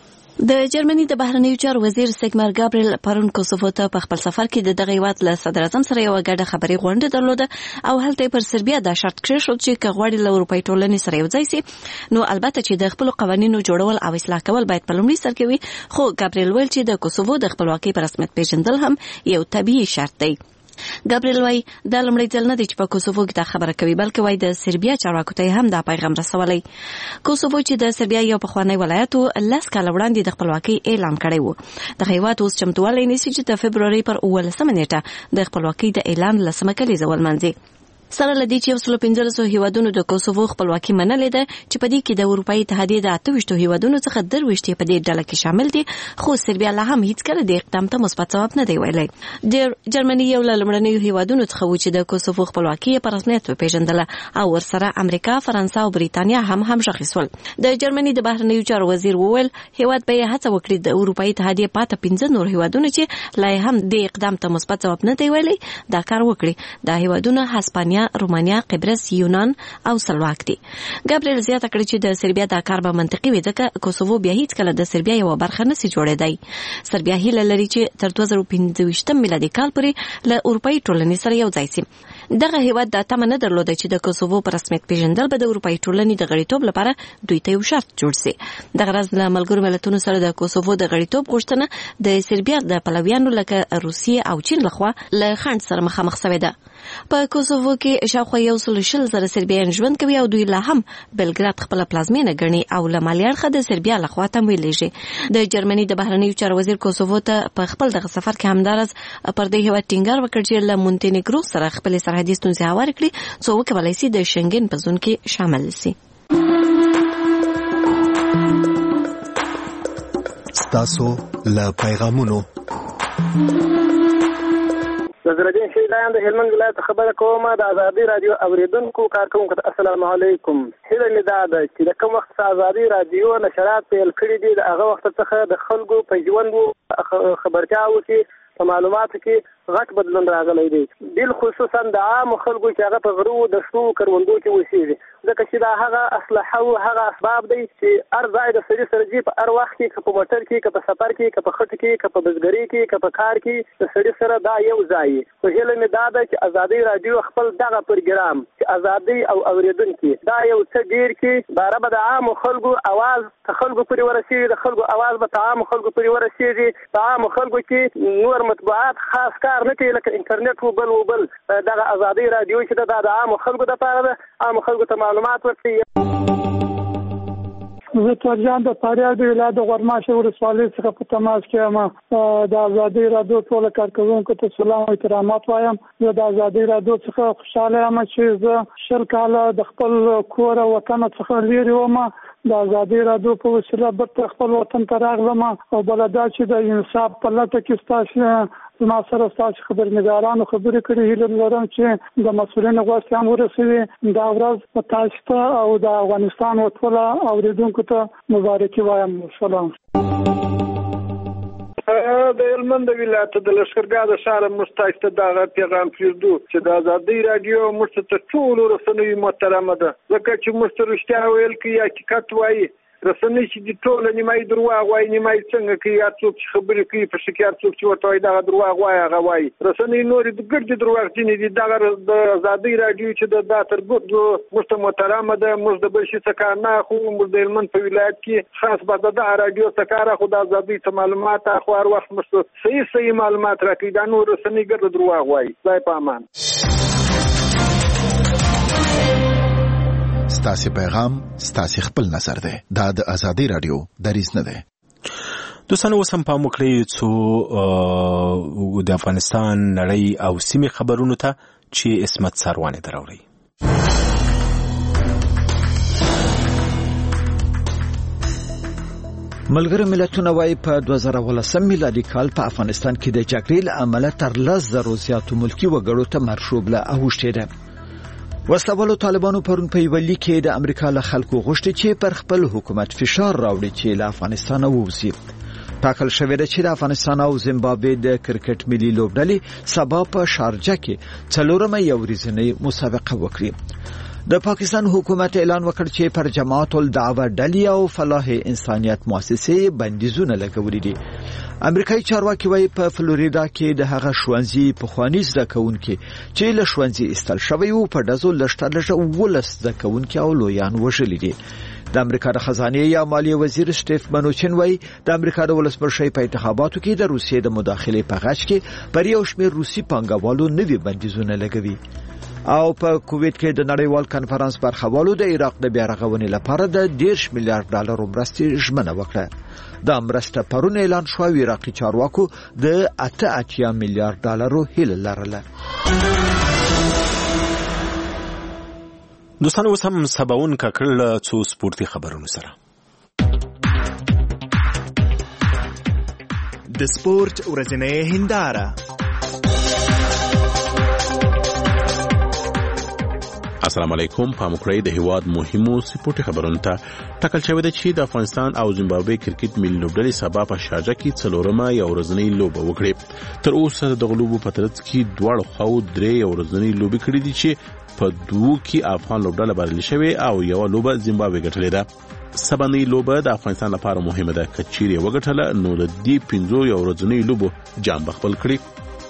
د جرمني د بهرنیو چارو وزیر سیګمار ګابریل پرون کوسوو ته په خپل سفر کې د دغه هیواد له صدر اعظم سره یو ګډه خبري غونډه درلوده او هلته پر سربیا دا شرط کېښود چې کغواړي له اروپای ټولنې سره یوځای شي نو البته چې د خپل قوانینو جوړول او اصلاح کول باید په لومړي سر کې وي. خو ګابریل ویل چې د کوسوو د خپلواکۍ په رسمیت پیژندل هم یو طبيعي شرط دی. ګابریل وای دا لمړی ځل نه دی چې په کوسوو کې دا خبره کوي بلکې وای د سربیا چارواکو ته هم دا پیغام رسولای. کوسوو چې د سربیا یو پخوانی ولایت و 10 کال وړاندې د خپلواکۍ اعلان کړی و. د هیواد اوس چمتووالی نیسي چې د فبرवरी پر 18 نیټه د خپلواکۍ د اعلان لسمه کلیزه ولمانځي. سره لدی چې 115 هیوادونو د کوسوو خپلواکي منلې ده چې په دې کې د اروپאי اتحادیې د 28 هیوادونو څخه 23 په دې ډله کې شامل دي. خو سربیا لا هم هیڅ کله د اقدام ته مثبت ځواب نه دی ویلی. د جرمني یو له لومړنیو هیوادونو څخه و چې د کوسوو خپلواکي په رسمیت وپېژندله او ورسره امریکا، فرانسه او بریتانیا هم شخصول. د جرمني د بهرنیو چارو وزیر وویل هیواد به هڅه وکړي د اروپאי اتحادیې پاته 15 نور هیوادونو چې لا هم د اقدام ته مثبت ځواب نه دی ویلی دا کار وکړي. دا هیوادونه هسپانیا، رومانیا، قبرس، یونان او سلواک دي. ګابریل زیاته کړې چې د سربیا دا کار به منطقي وي ځکه کوسوو بیا هیڅ کله د سربیا یو برخه نشي جوړېدای. سربیا هیله لري چې تر 2025 میلادي کال پورې له اروپאי ټولنې سره یو ځای شي. دغه هیواد د تمه نه درلوده چې د کوسوو په رسمیت پیژندل به د اروپאי ټولنې د غړیتوب لپاره دوی ته یو شرط جوړ شي. دغه راز له ملګرو ملتونو سره د کوسوو د غړیتوب غوښتنه د سربیا د پلویانو لکه روسیې او چین لخوا له خنډ سره مخامخ شوې ده. په کوسوو کې شاوخوا 140,000 سربیان ژوند کوي او دوی لا هم بلګراد خپل پلازمینه ګڼي او له مالي اړخه د سربیا لخوا تمویلېږي. د جرمني د بهرنیو چارو وزیر کوسوو ته په خپل دغه سفر کې همدارس پر دې هیواد ټینګار وکړ چې له مونټینګرو سره خپل سرحدي ستونزې هوارې کړي څو وکولای شي د شنګن په زون کې شامل شي.
ستاسو له پیغامونو
نظرالدین شیدان د هلمند ولایت خبره کوم. د ازادي رادیو اوریدونکو کارکونکو ته السلام علیکم. هیله مې دا ده چې د کوم وخت ازادي رادیو نشرات پیل کړي دي د هغه وخت څخه د خلکو په ژوند خبرتیاو کې په معلوماتو کې غټ بدلون راغلی دی. بل خصوصا د عام خلکو چې هغه په غرو د شو کروندو کې اوسېږي ځکه چې دا هغه اسلحه او هغه اسباب دی چې هر ځای د سړي سره جي په هر وخت کې که په موټر کې که په سفر کې که په خټ کې که په بزګري کې که په کار کې د سړي سره دا یو ځای. خو هیله مې دا ده چې ازادي رادیو خپل دغه پروګرام چې ازادي او اوریدونکي دا یو څه ډیر کې باره به د عام خلکو اواز ته خلکو پورې ورسېږي، د خلکو اواز به ته عام خلکو پورې ورسېږي. په عام خلکو کې نور مطبوعات خاص کار کار نه کوي لکه انټرنیټ وبل دغه ازادي رادیو چې د عام خلکو لپاره ده عام خلکو ته معلومات ورکړي.
زه تورجان د فاریاب د ولایت د غورماشه ولسوالۍ څخه په تماس کې یم. د ازادي رادیو ټول کارکوونکو ته سلام او احترامات وایم. زه د ازادي رادیو څخه خوشاله یم چې زه 10 کاله د خپل کور او وطن څخه لرې وم. د ازادي رادیو په وسیله بیرته خپل وطن ته راغلم او بلدا چې د انصاف په لټه کې ستاسو ما سره ستاسو خبرنګارانو خبرې کړې هیله لرم چې د مسؤلینو غوښتنه هم ورسوي. دا ورځ په تاسو ته او د افغانستان او ټول اوریدونکو ته مبارکي وایم. سلام.
د هلمند ولایت د لښکرګاه د ښار مستایست دغه پیغام پریږدو چې د ازادي رادیو موږ ته ټول رسنۍ محترمه ده ځکه چې موږ ته رښتیا ویل کوي حقیقت وایي. رسنۍ چې د ټول نیمای درواغ وایي نیمای څنګه کوي هر څوک چې خبرې کوي په شکل هر څوک چې ورته وایي دغه درواغ وایي هغه وایي. رسنۍ نورې د ګرد درواغجنې دي. دغه د ازادي رادیو چې د تربوت موږ ته محترمه ده. موږ د بل شي څه کار نه اخلو. موږ د هلمند په ولایت کې خاص به د رادیو څه کار اخلو. د ازادۍ څه معلومات اخلو. هر وخت موږ صحیح معلومات راکوي. دا نور رسنۍ ګرد درواغ وایي. خدای په امان.
ستاسو پیغام ستاسو خپل نظر ده. دا د ازادي رادیو دریځ نه ده.
دوستانو اوس هم پام وکړئ څو د افغانستان نړۍ او سیمې خبرونو ته چې اسمت ساروانه دراوړي.
ملګرو ملتونه وايي په 2018 میلادي کال په افغانستان کې د جګړې له امله تر 10,000 زیاتو ملکی وګړو ته مرشوب له اوښتې ده. وسلوالو طالبانو پرون په یو لیک کې د امریکا له خلکو غوښتي چې پر خپل حکومت فشار راوړي چې له افغانستان ووځي. ټاکل شوې ده چې د افغانستان او زیمبابوې د کرکټ ملي لوبډلې سبا په شارجه کې 4مه یو ورځنۍ مسابقه وکړي. د پاکستان حکومت اعلان وکړ چې پر جماعت الدعوه ډلې او فلاح انسانیت مؤسسې بندیزونه لګولي دي. امریکایي چارواکي وايي په فلوریدا کې د هغه ښوونځي پخوانی زده کوونکي چې له ښوونځي ایستل شوی وو په ډزو لشتلجه ولس زده کوونکي او لویان وژلي دي. د امریکا د خزانه یا مالیه وزیر سټیف منوچن وايي د امریکا د ولسمشر په انتخاباتو کې د روسیې د مداخلې په غاښ کې پر یو شمېر روسي پانګوالو نوي بندیزونه لګوي. او په کوویډ کې د نړیوال کنفرانس برخوالو د عراق د بیا رغونې لپاره د 10 میلیارډ ډالر مرستې ژمنه وکړه. دا مرسته پرون اعلان شو. عراقي چارواکو د 88 میلیارډ ډالرو هیله لرله.
دوستانو اوس هم سباون ککړ څو سپورتي خبرونو سره.
د سپورت ورځنۍ هنداره.
السلام علیکم. پام وکړئ د هیواد مهمو سپورتي خبرونو ته. ټاکل شوی دی چې د افغانستان او زیمبابوې کرکټ ملي لوبډلې سبا په شارجه کې 4مه یو ورځنۍ لوبه وکړي. تر اوسه د غلوبو په ترڅ کې دواړو خواو 3 ورځنۍ لوبې کړې دي چې په 2 کې افغان لوبډله بریالي شوې او یو لوبه زیمبابوې ګټلې ده. سبانۍ لوبه د افغانستان لپاره مهمه ده. کچيري وګټله نو د دې 15 یو ورځنۍ لوبو جام بخپل کړي.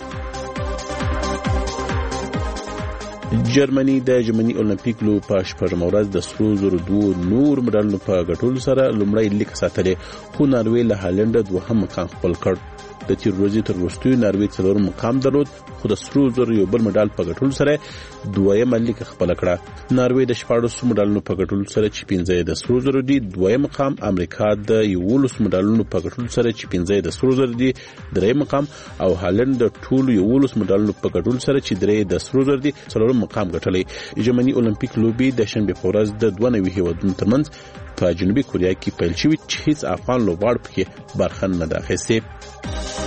جرمني د جرمني اولمپیک لوب په شپږمه ورځ د سرو زرو 2 نور مډالونو په ګټلو سره لومړی لیک ساتلې خو ناروې له هالند دوهم مقام خپل کړ. د تیر ورځې تر وروستیو ناروې 4 مقام درلود خو د سرو زرو یو بل مډال په ګټلو سره دویمه لیک خپل کړه. ناروې د 14 مډالونو په ګټلو سره چې 15 د سرو زرو دي دویم مقام. امریکا د 11 مډالونو په ګټلو سره چې 15 د سرو زرو دي دریم مقام او هالند د ټول 11 مډالونو په ګټلو سره چې 3 د سرو زرو دي څلورم مقام ګټلی. جرمني اولمپیک لوبي د شنبه په ورځ د 92 هیوادونو ترمنځ په جنوبي کوریا کې پیل شوې چې هیڅ افغان لوبغاړی پکې برخه نه ده اخیستې.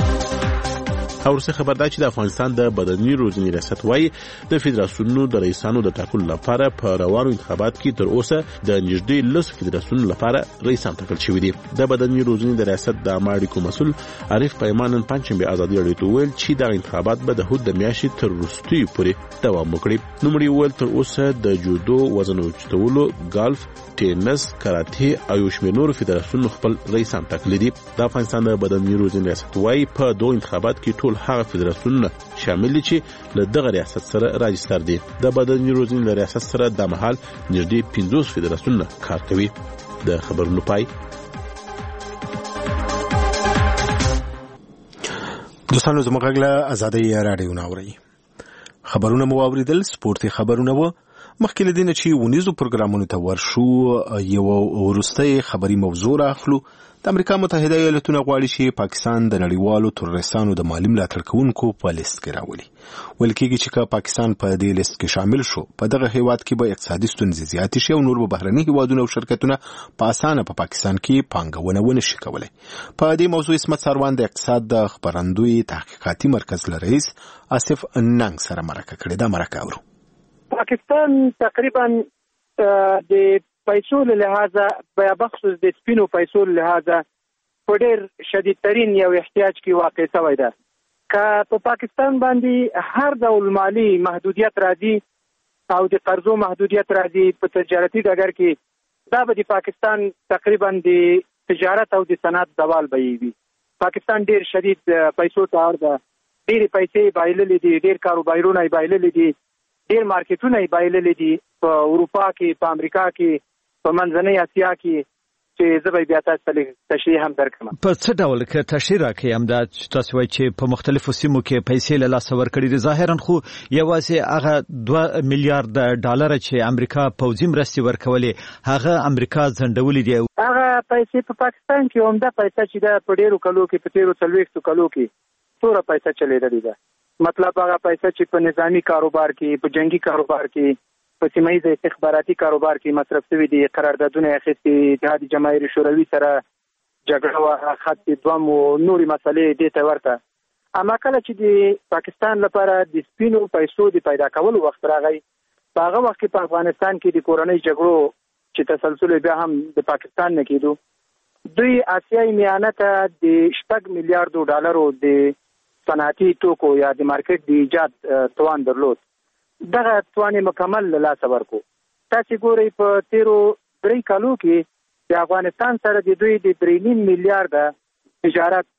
خبر ده چې د افغانستان د بدني روزنې ریاست وايي د فدراسیونونو د رئیسانو د ټاکلو لپاره په روانو انتخابات کې تر اوسه د نږدې 10 فدراسیونونو لپاره رئیسان ټاکل شوي دي. د بدني روزنې د ریاست د امریکا مسؤل عارف پیمان نن پنځمبه ازادي رادیو ته ویل چې د انتخابات به د هود د میاشتې تر وروستیو پورې دوام وکړي. نو مړي ویل تر اوسه د جودو، وزن اوچتولو، ګالف، ټینس، کراته او شمېر نور فدراسیونونو خپل رئیسان ټاکلي دي. د افغانستان د بدني روزنې ریاست وايي په دوه انتخابات کې ټول هغه فدراسیونونه شامل دي چې له دغه ریاست سره راجستر دي. د بدني روزنې ریاست سره د مهال نږدې 50 فدراسیونونه کار کوي. د خبرونو پای.
دوستانو زموږ غږ له ازادۍ راډیو نه اورئ. خبرونه مو واوریدل، سپورتي خبرونه وو. مخکې له دې نه چې ونیزو پروګرامونو ته ورشو، یو وروستۍ خبري موضوع راخلو. د امریکا متحده ایالاتونه غواړي چې پاکستان د نړیوالو تروریستانو د مالي ملاتړ کوونکو په لیست کې راولي. ویل کېږي چې که پاکستان په دې لیست کې شامل شو، په دغه هیواد کې به اقتصادي ستونزې زیاتې شي او نور به بهرني هیوادونه او شرکتونه په اسانه په پاکستان کې پانګونه ونه شي کولی. په دې موضوع عصمت سروان د اقتصاد د خبرندوی تحقیقاتي مرکز له رئیس آصف ننګ سره مرکه کړې. دا مرکه اورو.
پاکستان تقریبا د پیسو له لحاظه بیا بخصوص د سپینو پیسو له لحاظه په ډېر شدیدترین یو احتیاج کې واقع شوی ده. که په پاکستان باندې هر ډول مالی محدودیت راځي او د قرضو محدودیت راځي په تجارتي ډګر کې، دا به د پاکستان تقریبا د تجارت او د صنعت زوال به وي. پاکستان ډېر شدید پیسو ته اړ ده، ډېرې پیسې بایللې دي، ډېر کاروبارونه یې بایللې دي، ډېر مارکیټونه یې بایللې دي په اروپا کې، په امریکا کې، په منځنۍ اسیا کې، چې زه به بیا تاسو ته تشریح هم درکړم.
په څه ډول که تشریح راکړئ همدا تاسو وایئ چې په مختلفو سیمو کې پیسې له لاسه ورکړي دي. ظاهرا خو یوازې هغه 2 میلیارډ ډالر چې امریکا پوځي مرستې ورکولې هغه امریکا ځنډولې دي.
هغه پیسې په پاکستان کې همدا پیسې چې ده په ډېرو کلو کې، په تېرو 40 کلو کې څوره پیسې چلېدلې ده. مطلب هغه پیسې چې په نظامی کاروبار کې، په جنگي کاروبار کې، په سیمه ییز استخباراتي کاروبار کې مصرف شوي دي. قراردادونه اخیستي، اتحاد جماهیر شوروي سره جګړه وه، خط دوم او نورې مسلې دې ته ورته. اما کله چې د پاکستان لپاره د سپینو پیسو د پیدا کولو وخت راغی، په هغه وخت کې په افغانستان کې د کورنۍ جګړو چې تسلسل بیا هم د پاکستان نه کېدو، دوی آسیایي میانه ته د 6 میلیارډو ډالرو د صنعتي توکو یا د مارکیټ د ایجاد توان درلود. دغه توان مکمل له لاسه ورکو. تاسو ګورئ په تیرو 3 کالو کې د افغانستان سره د دوی د 3.5 میلیارډ تجارت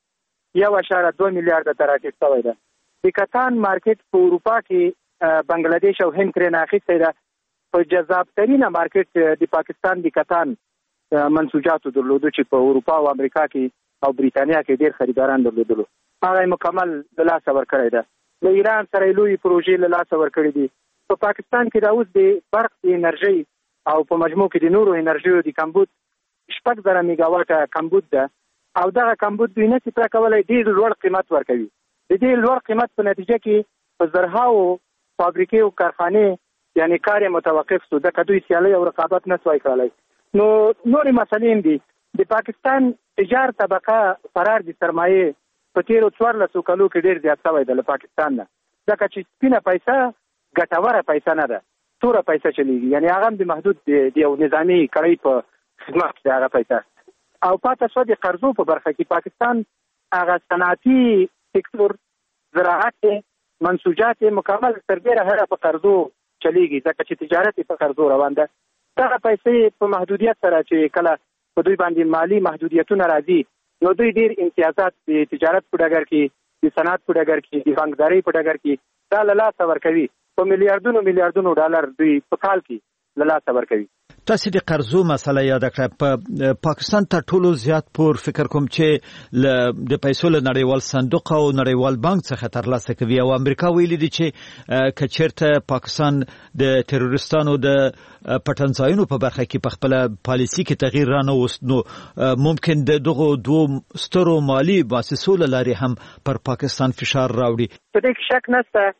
1.2 میلیارډ ته راټیټ شوی ده. د کتان مارکیټ په اروپا کې بنگلاديش او هند ترې نه اخیستی ده. په جذابترینه مارکیټ د پاکستان د کتان منسوجاتو درلودو چې په اروپا او امریکا کې او بریتانیا کې ډېر خریداران درلودلو. هغه مکمل له لاسه ورکړی ده. له ایران سره لوی پروژې له لاسه ورکړي دي. په پاکستان کې دا اوس د برق د انرژي او په مجموع کې د نورو انرژیو د کمبود 6,000 میگاواټه کمبود ده او دغه کمبود دوی نشي پوره کولی ډېر لوړ قیمت ورکوي. د دې لوړ قیمت په نتیجه کې په زرهاو فابریکې او کارخانې یعنی کار متوقف شو، ځکه دوی سیالي او رقابت نه شوی کولی. نو نورې مسلې دي. د پاکستان تجار طبقه فرار د سرمایې په تیرو 14 کلو کې ډېر زیات شوی دی له پاکستان نه، ځکه چې سپینه پیسه ګټوره پیسه نه ده، توره پیسه چلیږي. یعنی هغه هم د محدود د یو نظامي کړۍ په خدمت کې هغه پیسه. او پاته شوه د قرضو په برخه کې پاکستان هغه صنعتي سکتور، زراعت، منسوجات مکمل تر ډېره حده په قرضو چلیږي، ځکه چې تجارت په قرضو روان ده. دغه پیسې په محدودیت سره چې کله په دوی باندې مالی محدودیتونه راځي، نو دوی ډېر امتیازات د تجارت په ډګر کې، د صنعت په ډګر کې، د بانکدارۍ په ډګر کې دا له لاسه ورکوي. په میلیارډونو ډالر دوی په کال کې له لاسه ورکوي.
تاسو د قرضو مسله یاد کړه. په پاکستان ته ټولو زیات پور فکر کوم چې د پیسو له نړیوال صندوق او نړیوال بانک څخه ترلاسه کوي او امریکا ویلي دي چې کچیرته پاکستان د تروریستانو د پټنځایونو په برخه کې په خپل پالیسي کې تغییر رانه وست، نو ممکن د دغه دوه سترو مالی مؤسسو له لارې هم پر پاکستان فشار راوړي.
په دې کې شک نشته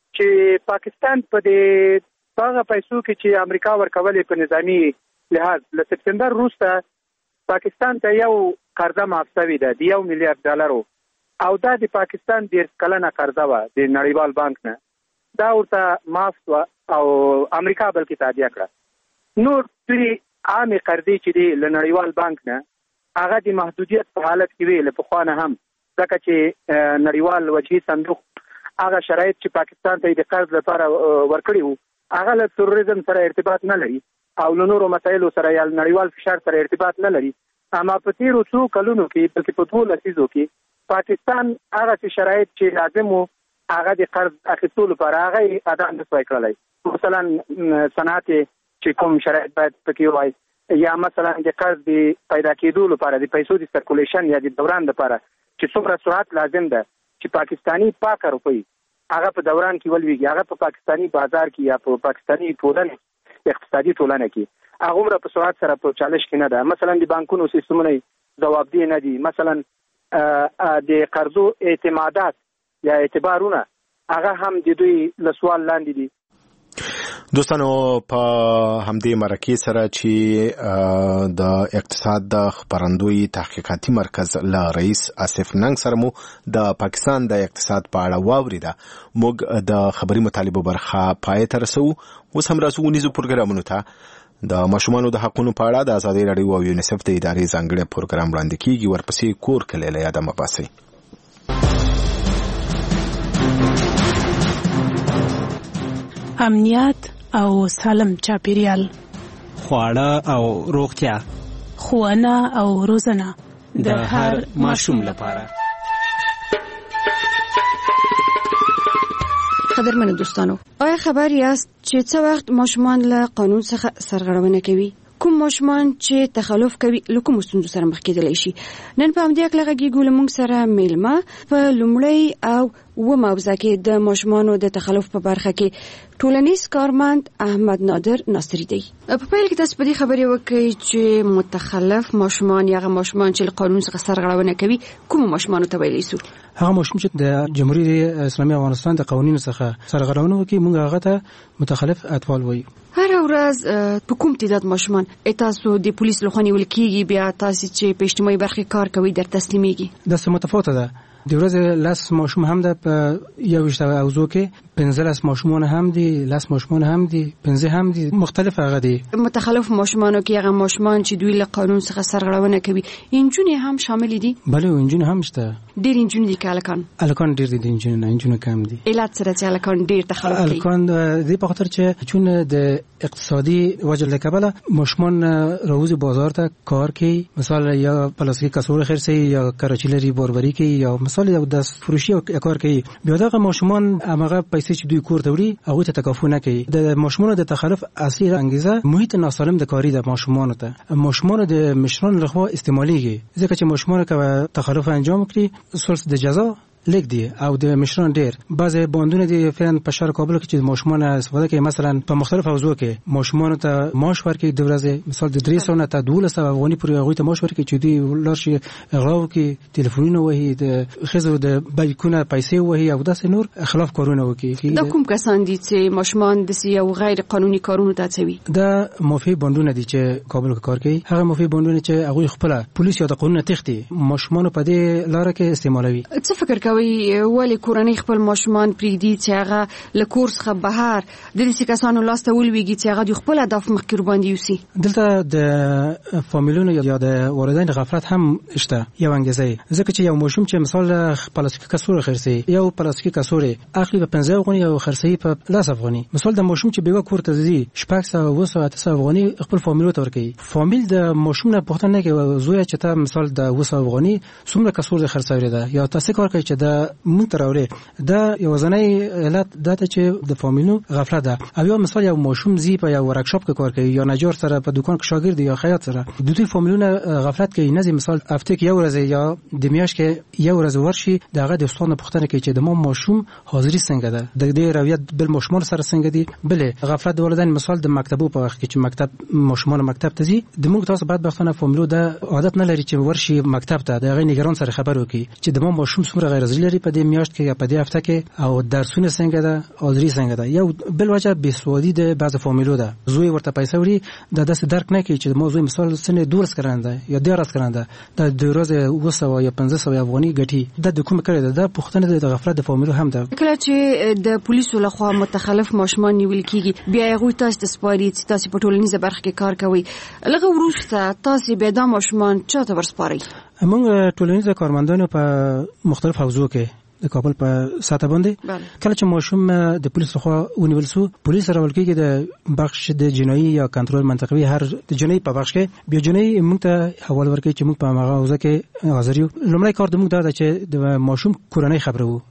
چې پاکستان په دې هغه پیسو کې چې امریکا ورکولې په نظامی لحاظ له سپتمبر وروسته پاکستان ته یو قرضه معاف شوې ده د 1 میلیارډ ډالرو، او دا د پاکستان 10 کلنه قرضه وه د نړیوال بانک نه. دا ورته معاف شوه او امریکا بلکې تادیه کړه. نور دوی عامې قرضې چې دي له نړیوال بانک نه هغه د محدودیت په حالت کې وي له پخوا نه هم، ځکه چې نړیوال وجهي صندوق هغه شرایط چې پاکستان ته د قرض لپاره ورکړي وو هغه له تروریزم سره ارتباط نه لري او له نورو مسایلو سره یا نړیوال فشار سره ارتباط نه لري. اما په تیرو 2 کلونو کې بلکې په 2 لسیزو کې پاکستان هغه شرایط چې لازم وو هغه د قرض اخیستلو لپاره هغه ادا نه شوی کړلی. مثلا صنعت چې کوم شرایط باید پکې وای، یا مثلا د قرض د پیدا کېدو لپاره د پیسو د سرکولیشن یا د دوران لپاره چې څومره سرعت لازم ده چې پاکستانی پاک روپۍ هغه په دوران کې ولويږي، هغه په پاکستانی بازار کې یا په پاکستانی ټولنه اقتصادي ټولنه کې هغه عمره په سرعت سره په چالش کې نه ده. مثلا د بانکونو سیستمونه جوابدې نه دي، مثلا د قرضو اعتمادات یا اعتبارونه هغه هم د دوی له سوال لاندې دي.
دوستانو په همدې مرکه سره چې د اقتصاد د خبرندوی تحقیقاتي مرکز له رئیس آصف ننګ سره مو د پاکستان د اقتصاد په اړه واوریده. موږ د خبري مطالبه برخه پای ته رسو. اوس هم راځو ونیزو پروګرامونو ته. د ماشومانو د حقوقو په اړه د آزادۍ راډیو او یونیسف د ادارې ځانګړي پروګرام وړاندې کیږي. ورپسې کور کلی له یاده مباسي.
امنیت او سالم چاپیریال،
خواړه او روغتیا،
ښوونه او روزنه
د هر ماشوم لپاره.
قدرمنو دوستانو، آیا خبر یاست چې څه وخت ماشومان له قانون څخه سرغړونه کوي؟ کوم ماشومان چې تخلف کوي له کوم ستونزو سره مخ کېدلی شي؟ نن په همدې اړه غږیږو له موږ سره میلمه په لومړی او موضوع کې د ماشومانو د تخلف په برخه کې ټولنیز کارمند احمد نادر ناصری دی. په پیل کې تاسو په دې خبرې وکړئ چې متخلف ماشومان یا ماشومان چې له قانون څخه سرغړونه کوي کوم ماشومان ته ویلی سو؟
هغه ماشوم چې د جمهوریت اسلامي افغانستان د قوانینو څخه سرغړونه کوي موږ هغه ته متخلف اطفال وایو.
هر ورځ په کوم تعداد ماشومان تاسو د پولیس لخوا نیول کیږي بیا تاسو چې په اجتماعي برخه کار کوي در تسلیمیږي؟
د څه متفاوته ده. د ورځې لاس ماشوم هم ده په یو اشتباه اوزو کې 15 ماشومان هم دي، لاس ماشومان هم دي، 15 هم دي، مختلف هغه دي.
متخلف ماشومانو کې هغه ماشومان چې دوی له قانون څخه سرغړونه کوي انجونې هم شامل دي؟
بله انجونې هم شته.
ډېر انجونې دي که الکان
ډېر دي انجونې نه انجونې کم دي.
علت سره چې الکان ډېر تخلف کوي؟
الکان دې په خاطر چې چون د اقتصادي وجه له کبله ماشومان روزي بازار ته کار کوي، مثلا یا پلاستیک کڅوړه خرڅي یا کراچیلری باربري کوي یا مثلا یو داس فروشي او کار کوي. بیا دغه ماشومان هغه پیسې چې دوی کور ته وړي هغه ته تکافو نه کوي. د ماشومانو د تخلف اصلي انګیزه محیط ناسالم د کاری د ماشومانو ته ماشومان د مشران لخوا استعماليږي، ځکه چې ماشومان که تخلف انجام کړي سلس د جزا لیک دی او د مشران ډیر بعضی باندونه دی فعلا په شهر کابل کې چې ماشومان استفاده کوي، مثلا په مختلف حوزو کې ماشومان ته معاش ورکړي د ورځې مثال د 300 نه ته 1200 افغاني پورې هغه ته معاش ورکړي چې دی لارشي اغراو کې ټلیفونونه وهي د خزو د بایکونه پیسې وهي او داسې نور خلاف کارونه وکړي.
دا کوم کسان دي چې ماشومان د یو غیر قانوني کارونو ته اچوي؟
دا مافیا باندونه دي چې کابل کې کار کوي. هغه مافیا باندونه چې هغه خپل پولیس یا د قانون تختی ماشومان په دې لار کې استعمالوي.
څه فکر ولی کورنۍ خپل ماشومان پریږدي چې هغه له کور څخه بهر د دې کسانو لاسته ولویږي چې هغه د خپل هدف مخکې باندې یوسي؟ دلته
د فامیلونو یا د والدین غفلت هم شته یو انګیزه، ځکه چې یو ماشوم چې مثال پلاستیک کڅوړه خرڅي یو پلاستیک کڅوړه اخلي په 15 افغاني او خرڅي په 10 افغاني، مثال د ماشوم چې بیګه کور ته ځي شپږ سو و سو 8 افغاني خپل فامیلو ته ورکوي. فامیل د ماشوم نه پوښتنه کوي زوی چې ته مثال د 200 افغاني څومره کڅوړه خرڅوي ده یا تاسو کار کوي چې د مونږ تراوړي. دا یو ځنۍ علت دا ته چې د فامیلونو غفلت ده. او یو مثال یو ماشوم زی په یو ورکشاپ کې کار کوي یا نجار سره په دکان کې شاګرد یا خیاط سره د دوی فامیلونو غفلت کوي. نه مثال هفته کې یو ورځ یا د میاشت کې یو ورځ ورشي دغه د استاد پوښتنه کوي چې د ماشوم حاضری څنګه ده، د دې رویت بل ماشومان سره څنګه دي. بلې غفلت د والدین مثال د مکتبو په وخت کې چې مکتب ماشومان مکتب ته ځي د موږ تاسو بدبختانه فامیلو د عادت نه لري چې ورشي مکتب ته د غي نگران سره خبر وکړي چې د ماشوم څومره غیر ضروري لري په دې میاشت کې یا په دې هفته کې او درسونه څنګه ده حاضری څنګه ده. یو بل وجه بسوادي د بعض فامیلو ده، زوی ورته پیسې وړي د داس درک نه کوي چې موضوع مثال سنه 12 کرانده یا 13 کرانده د 2000 یا 1500 افغاني ګټي د کوم کړي ده پښتنه د غفلت د فامیلو هم ده.
کله چې د پولیسو لخوا متخلف ماشومان نیول کیږي بیا هغه تاسو ته سپاري چې تاسو په ټولنیزه برخه کې کار کوي، لږه وروسته تاسو به د ماشومان چاته ورسپاري؟
موږ ټولنیزه کارمندانو په مختلف حوزو کې د کابل په ساته باندې کله چې ماشوم د پولیس لخوا ونیول سو پولیس راول کېږي د بخش د جنایي یا کنټرول منطقوي هر د جنایي په بخش کې بیا جنایي موږ ته حواله ورکړي چې موږ په هغه حوزه کې حاضر یو. لومړی کار د موږ دا چې د ماشوم کورنۍ خبره وو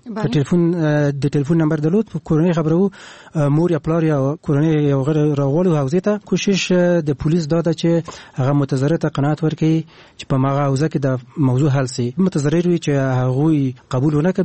د ټلیفون نمبر درلود کورنۍ خبره وو مور یا پلار یا کورنۍ یو غیر راغلو حوزه ته کوشش د پولیس دا چې هغه متضرر ته قناعت ورکړي چې په هغه حوزه کې د موضوع حل سي. متضرر وي چې هغه قبول ونه کړي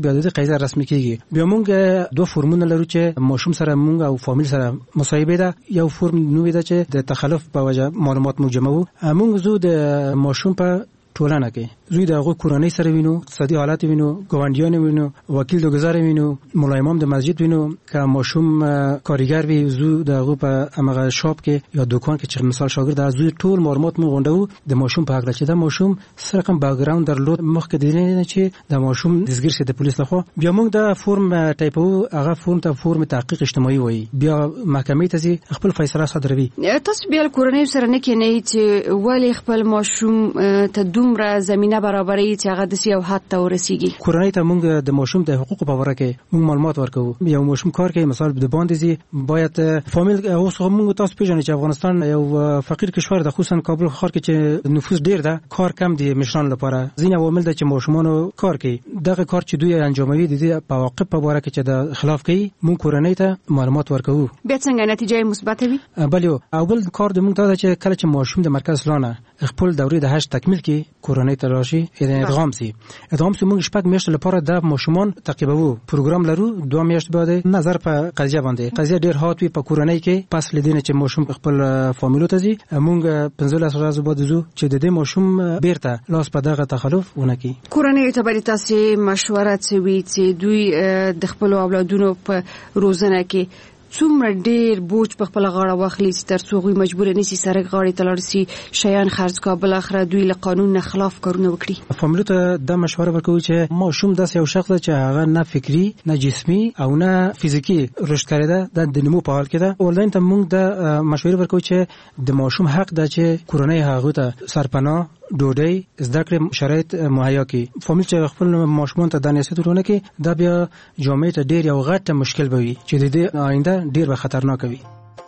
بیا د قاعده رسمي کیږي. بیا موږ دوه فرمونه لرو چې ماشوم سره موږ او فامیل سره مصاحبه ده. یو فرم نوې ده چې د تخلف په وجه معلومات موږ جمعو. موږ زو د ماشوم په ټولنه کې زوی د هغه کورنۍ سره وینو، اقتصادي حالات وینو، ګاونډیان وینو، وکیل د گزار وینو، مولا امام د مسجد وینو. که ماشوم کارګر وي زو د هغه په هغه شاپ کې یا دکان کې چې مثال شاګرد از زوی ټول معلومات مو غونډو د ماشوم په اړه چې د ماشوم سره کوم بیک ګراوند درلود مخکې دی چې د ماشوم دزګر شه د پولیس لخوا. بیا موږ د فرم ټایپو هغه فرم ته فرم تحقیق اجتماعي وایي. بیا محکمې ته خپل فیصله صادروي.
تاسو بیا کورنۍ سره نه کېنئ چې ولی خپل ماشوم ته دومره زمينه برابرۍ چې هغه د سیو حد ته ورسیږي.
کورنۍ ته موږ د ماشوم د حقوقو په اړه کې موږ معلومات ورکوو. یو ماشوم کار کوي مثال د باندې زی باید فامیل اوس موږ تاسو پیژنئ چې افغانستان یو فقیر کشور ده، خصوصا کابل ښار کې چې نفوس ډیر ده، کار کم دی مشران لپاره. ځینې عوامل ده چې ماشومانو کار کوي. دغه کار چې دوی انجاموي د دې په واقع په اړه کې چې د خلاف کوي موږ کورنۍ ته معلومات ورکوو.
بیا څنګه نتیجه مثبت وي؟
بل اول کار د موږ ته چې کله چې ماشوم د مرکز لانه خپل دورې د 8 تکمیل کی کورنۍ ته راشي ادغام سي موږ شپږ میاشتې لپاره د ماشومان تعقیبوو. پروګرام لرو 2 میاشتې بعد نظر په قضیه باندې. قضیه ډیر هات وي په کورنۍ کې. پس لیدنه چې ماشوم خپل فامیلو ته ځي موږ 15 ورځې بعد زو چې د دې ماشوم بیرته لاس په دغه تخلف ونکي.
کورنۍ ته باید تاسو مشوره کوي چې دوی د خپل اولادونو په روزنه کې څومره ډیر بوج په خپل غاړه واخلي چې تر څو غوي مجبور نشي سره غاړې تلل سي شیان خرج کا بل اخره دوی له قانون نه خلاف کارونه وکړي.
فامیل ته د مشوره ورکوي چې ماشوم داسې یو شخص چې هغه نه فکری نه جسمي او نه فزیکی رشد کړی د نمو په حال کې ده. ولدان ته موږ د مشوره ورکوي چې د ماشوم حق ده چې کورنۍ هغه ته سرپناه ډوډۍ زده کړې شرایط مهیا کړي. فامیل چې خپل ماشومان ته د نصیحت ورونه کړي دا بیا جامعه ته ډیر یو غټ مشکل بوي چې د دې آینده ډیر به خطرناک وي.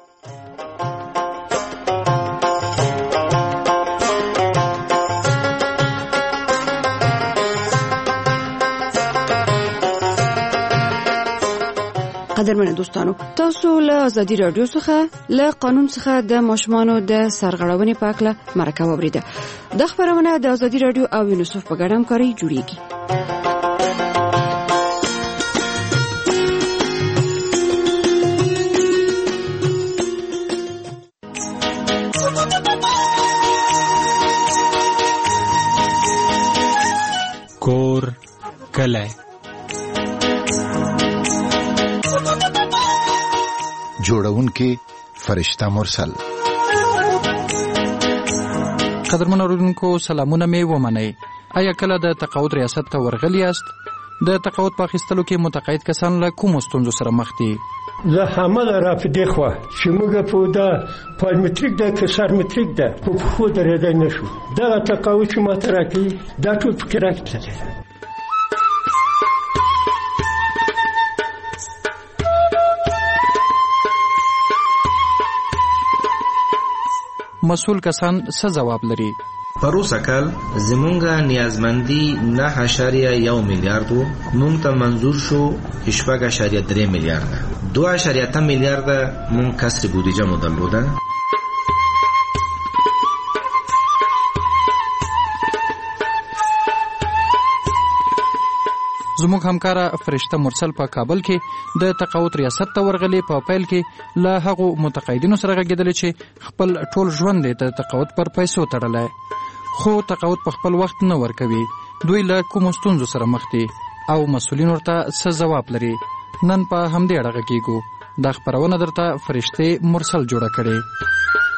قدرمن دوستانو، تاسو له ازادي رادیو څخه له قانون څخه د ماشومانو د سرغړونې په اړه مرکه واوریده. د خبرونه د ازادي رادیو او یونیسف په ګډه همکاري جوړیږي.
کور کله
جوړونکي فرشته مرسل.
قدرمن اوریدونکو سلامونه می ومنئ. آیا کله د تقاعد ریاست ته ورغلی یاست؟ د تقاعد په اخیستلو کې متقاعد کسان له کومو ستونزو سره مخ دي؟
زه همغه رافدې خو چې موږ په دا پارامتریک ده که سرمتریک ده په خو درېدای نشو. دا تقاعد چې ماته راکړي دا ټول فکر راکړي.
مسؤل کسان څه جواب لري؟
پروسه کال زمونږه نیازمندي 9.1 میلیارد مونږ ته منظور شو 4.3 میلیارد 2.8 میلیارد مونږ کسر بودجه مو درلوده.
زموږ همکارا فرشته مرسل په کابل کې د تقاعد ریاست ته ورغلي. په پیل کې له هغو متقاعدینو سره غږېدل چې خپل ټول ژوند د تقاعد پر پیسو تړلی، خو تقاعد په خپل وخت نه ورکوي. دوی له کومو ستونزو سره مخ دي او مسؤلین ورته څه ځواب لري؟ نن په همدې اړه غږیږو. دا خبرونه درته فرشته مرسل جوړه کړي.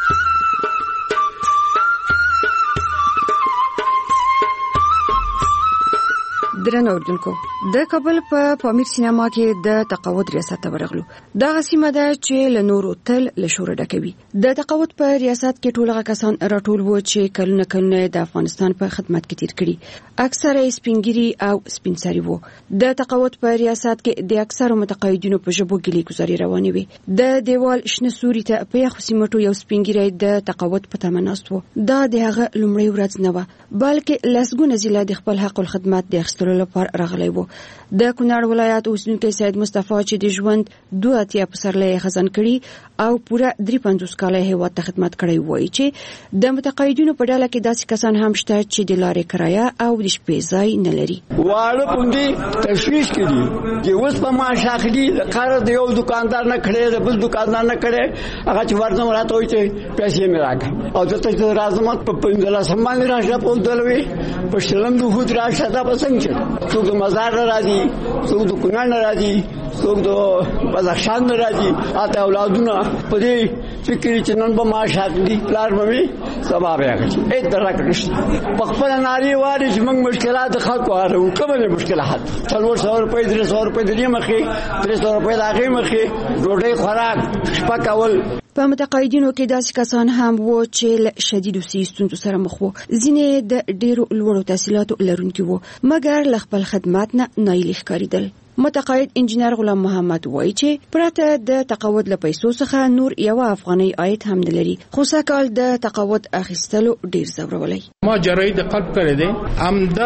درنو اوریدونکو، د کابل په پامیر سینما کې د تقاعد ریاست ته ورغلو. دا سیمه ده چې له نورو تل له شوره ډکوي. د تقاعد په ریاست کې ټول کسان راټول وو چې کلونه د افغانستان په خدمت کې تیر کړي. اکثره سپینګری او سپینسری وو. د تقاعد په ریاست کې د اکثره متقاعدینو په ژبو ګلې گزاري روانې وي. د دیوال شنه سوري ته په یخ سیمټو یو سپینګری د تقاعد په تمناست وو. دا د هغه لومړی ورځ نه و، بلکې لسګونه زیله د خپل حق الخدمت د اخیستلو کولو لپاره راغلی و. د کونړ ولایت اوسیدونکی سید مصطفی چې د ژوند 2 پسرلی خزان کړي او پوره 53 کاله هیواد ته خدمت کړی وایي چې د متقاعدینو په ډله کې داسې کسان هم شته چې د لارې کرایه او د شپې ځای نه لري.
واړه پوندې تشویش کړي چې اوس په معاش اخلي قرض یو دکاندار نه کړي د بل دکاندار نه کړي هغه چې ورته راته وایي چې پیسې مې راکړي او ته چې راځم په 15 سمانه راشه په دلوي په شلم د هود راشه دا پسنګ څوک د مزار راځي څوک د کونړ راځي څوک د بدخشان راځي اته اولادونه په دې فکر چې نن به معاش اخلي پلار مې سبا بیا کوي اې درکړش په خپل ناری واري چې موږ مشکلات خلکو هارو کومه مشکلات 300 روپۍ 300 روپۍ د مخې 300 روپۍ د هغه مخې ډوډۍ خوراک شپه کول.
په متقاعدینو کې داسې کسان هم وو چې له شدیدو ستونزو سره مخ وو. ځینې د ډېرو لوړو تحصیلاتو لرونکي وو مګر له خپل خدمات نه ناهیلي ښکارېدل. متقاعد انجینر غلام محمد وایي چې پرته د تقاعد له پیسو څخه نور یو افغاني عاید هم نه لري خو سکهال د تقاعد اخیستلو ډیر زورولای.
ما جراحي د قلب کړی دی امدا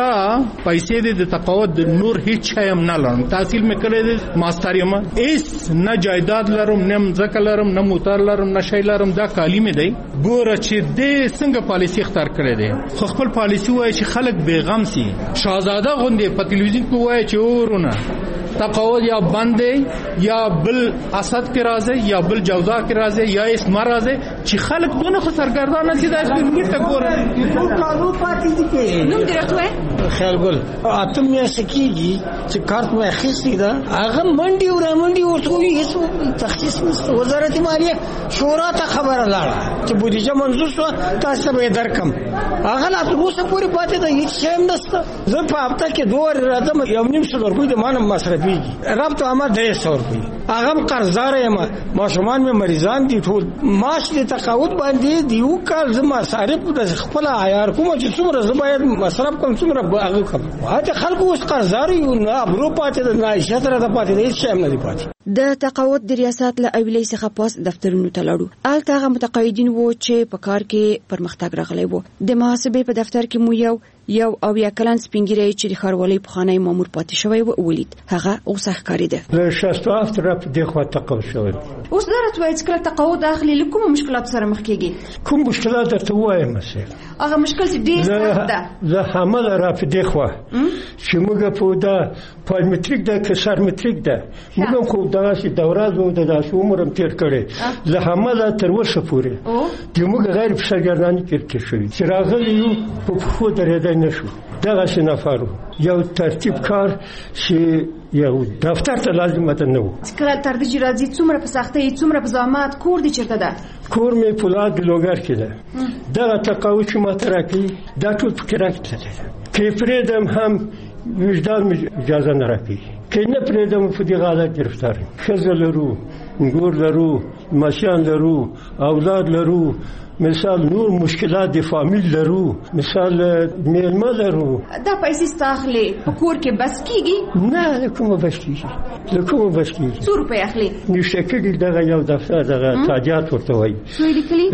پیسې د تقاعد نور هیڅ شی هم نه لرم. تحصیل مې کړی دی ماستر یم هیڅ نه جایداد لرم نه ځکه لرم نه موټر لرم نه شی لرم. دا کالی مې دی ګوره چې د څنګه پالیسی اختیار کړی دی خو خپل پالیسی وایي چې خلک بیغم سي. شاهزاده غوندې په تلویزیون کې وایي چې ورونه تقاعد یا بند یا بل اسد کې راځي یا بل جوزا کې راځي یا اسمه راځي چې خلک دونه خو سرګردان نشي دا اسپیډ ته ګوري.
ټول قانون پاتې دي کې
نوم درته
خیر ګل اتم یې سکیږي چې کارت مې اخیستې ده هغه منډي او رامنډي ورته هیڅ تخصیص نشته. وزارت مالیه شورا ته خبره لاړه چې بودیجه منظور شو تاسو به درکم هغه لا اوسه پوری پاتې ده هیڅ شی نشته. زه په هفته کې 2 راځم یو نیم سو ورکوي د مانم مصرفي رب ته امر 100 روپۍ هغه قرضدار یم ماشومان مې مریضان دي ټول معاش د تقاعد باندې دیو کال زما صارف د خپل عیار کوم چې څومره زباید مصرف کوم څومره هغه کوم هغه خلکو اوس قرضدار یو نه ابرو پاتې د نایشه تر د پاتې د هیڅ شی نه دی پاتې.
د تقاعد د ریاست له اویلې څخه پاس دفترونو ته لاړو. الته هغه متقاعدین وو چې په کار کې پرمختګ راغلی وو. د محاسبې په دفتر کې مو یو او یا کلن سپینګری چې د خاروالۍ په خانه مامور پاتې شوی و ولید هغه اوس ښکارېده.
له 67 را په دغه تقاعد شوی.
اوس درته وایي چې کله تقاعد اخلي له کوم مشکلات سره مخ کیږي؟
کوم مشکلات درته وایم مثلا
هغه مشکل چې ډیر سخت ده.
زه حمل را په دغه چې موږ په دا پارامتریک ده که سرمتریک ده موږ خو دغه دوره زو د داسې عمرم تیر کړي زه حمل تر وسه پورې د موږ غیر فشارګرداني کې شوی چې راغلی یو په خو درېدل نشو. دغه سنفرو یو ترتیب کار چې یو دفتر ته لازم ده نو
کله تر دې راځي څومره په سختۍ څومره په زحمت کور دي چیرته ده
کور مې پولاد لوګر کې ده. دغه تقاعد چې ما ترکي دا ټول فکر راکړه کې پرېدم هم وجدان مې اجازه نه راکړي کې نه پرېدم په دې حالت گرفتار خزل لرو ګور لرو ماشان لرو اولاد لرو مثال نور مشکلات د فامیل لرو مثال میلمه لرو.
دا پیسې ستاخلي په کور کې بس کیږي
نه کومه بس کیږي له کومه بس کیږي
100 روپۍ اخلي
نشته کېږي دغه یو دفتر دغه تاجات ورته وایي
څو لیکلي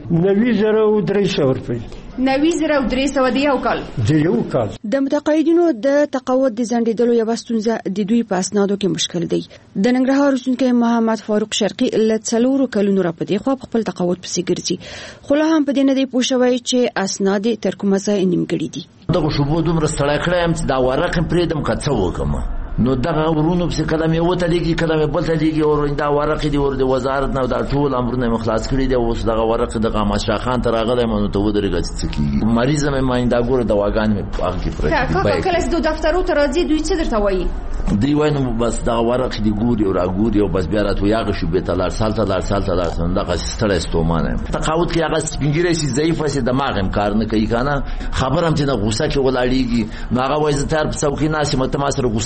9300 روپۍ
9300 د یو کال. د متقاعدینو د تقاعد د ځنډېدلو یوه ستونزه د دوی په اسنادو کې مشکل دی. د ننګرهار اوسیدونکی محمد فاروق شرقي له 4 کلونو راپدې خوا خپل تقاعد پسې ګرځي خو لا هم په دې نه دی پوه شوی چې اسناد تر کومه ځای نیمګړي دي.
دغه شوبو دومره ستړی کړی یم چې دا ورق پرېږدم که څه وکړم نو دغه ورونو پسې کله مې وتلیږي کله مې بل تلیږي او دا ورق دي ور د وزارت نه دا ټول امرونه مې خلاص کړي دي اوس دغه ورق د قامت شاه خان ته راغلی نو ته ودرېږه چې څه کېږي مریض مې ماینده ګوره دواګانې مې هغه کې پرېږدي.
کله چې د دفترو ته راځي دوی څه درته وایي؟
دوی وایي نو بس دغه ورق دي ګوري او راګوري او بس بیا راته یاغه شوبې ته لاړ سال ته لاړ دغه ستړی ستومانه یم. تقاعد کې هغه سپینګیری شي ضعیفه شي دماغ هم کار نه کوي که نه خبره هم چې نه غوسه کې ولاړېږي نو هغه وایي زه تیار په څوکۍ ناست یم ته ما سره غوسه هم کوي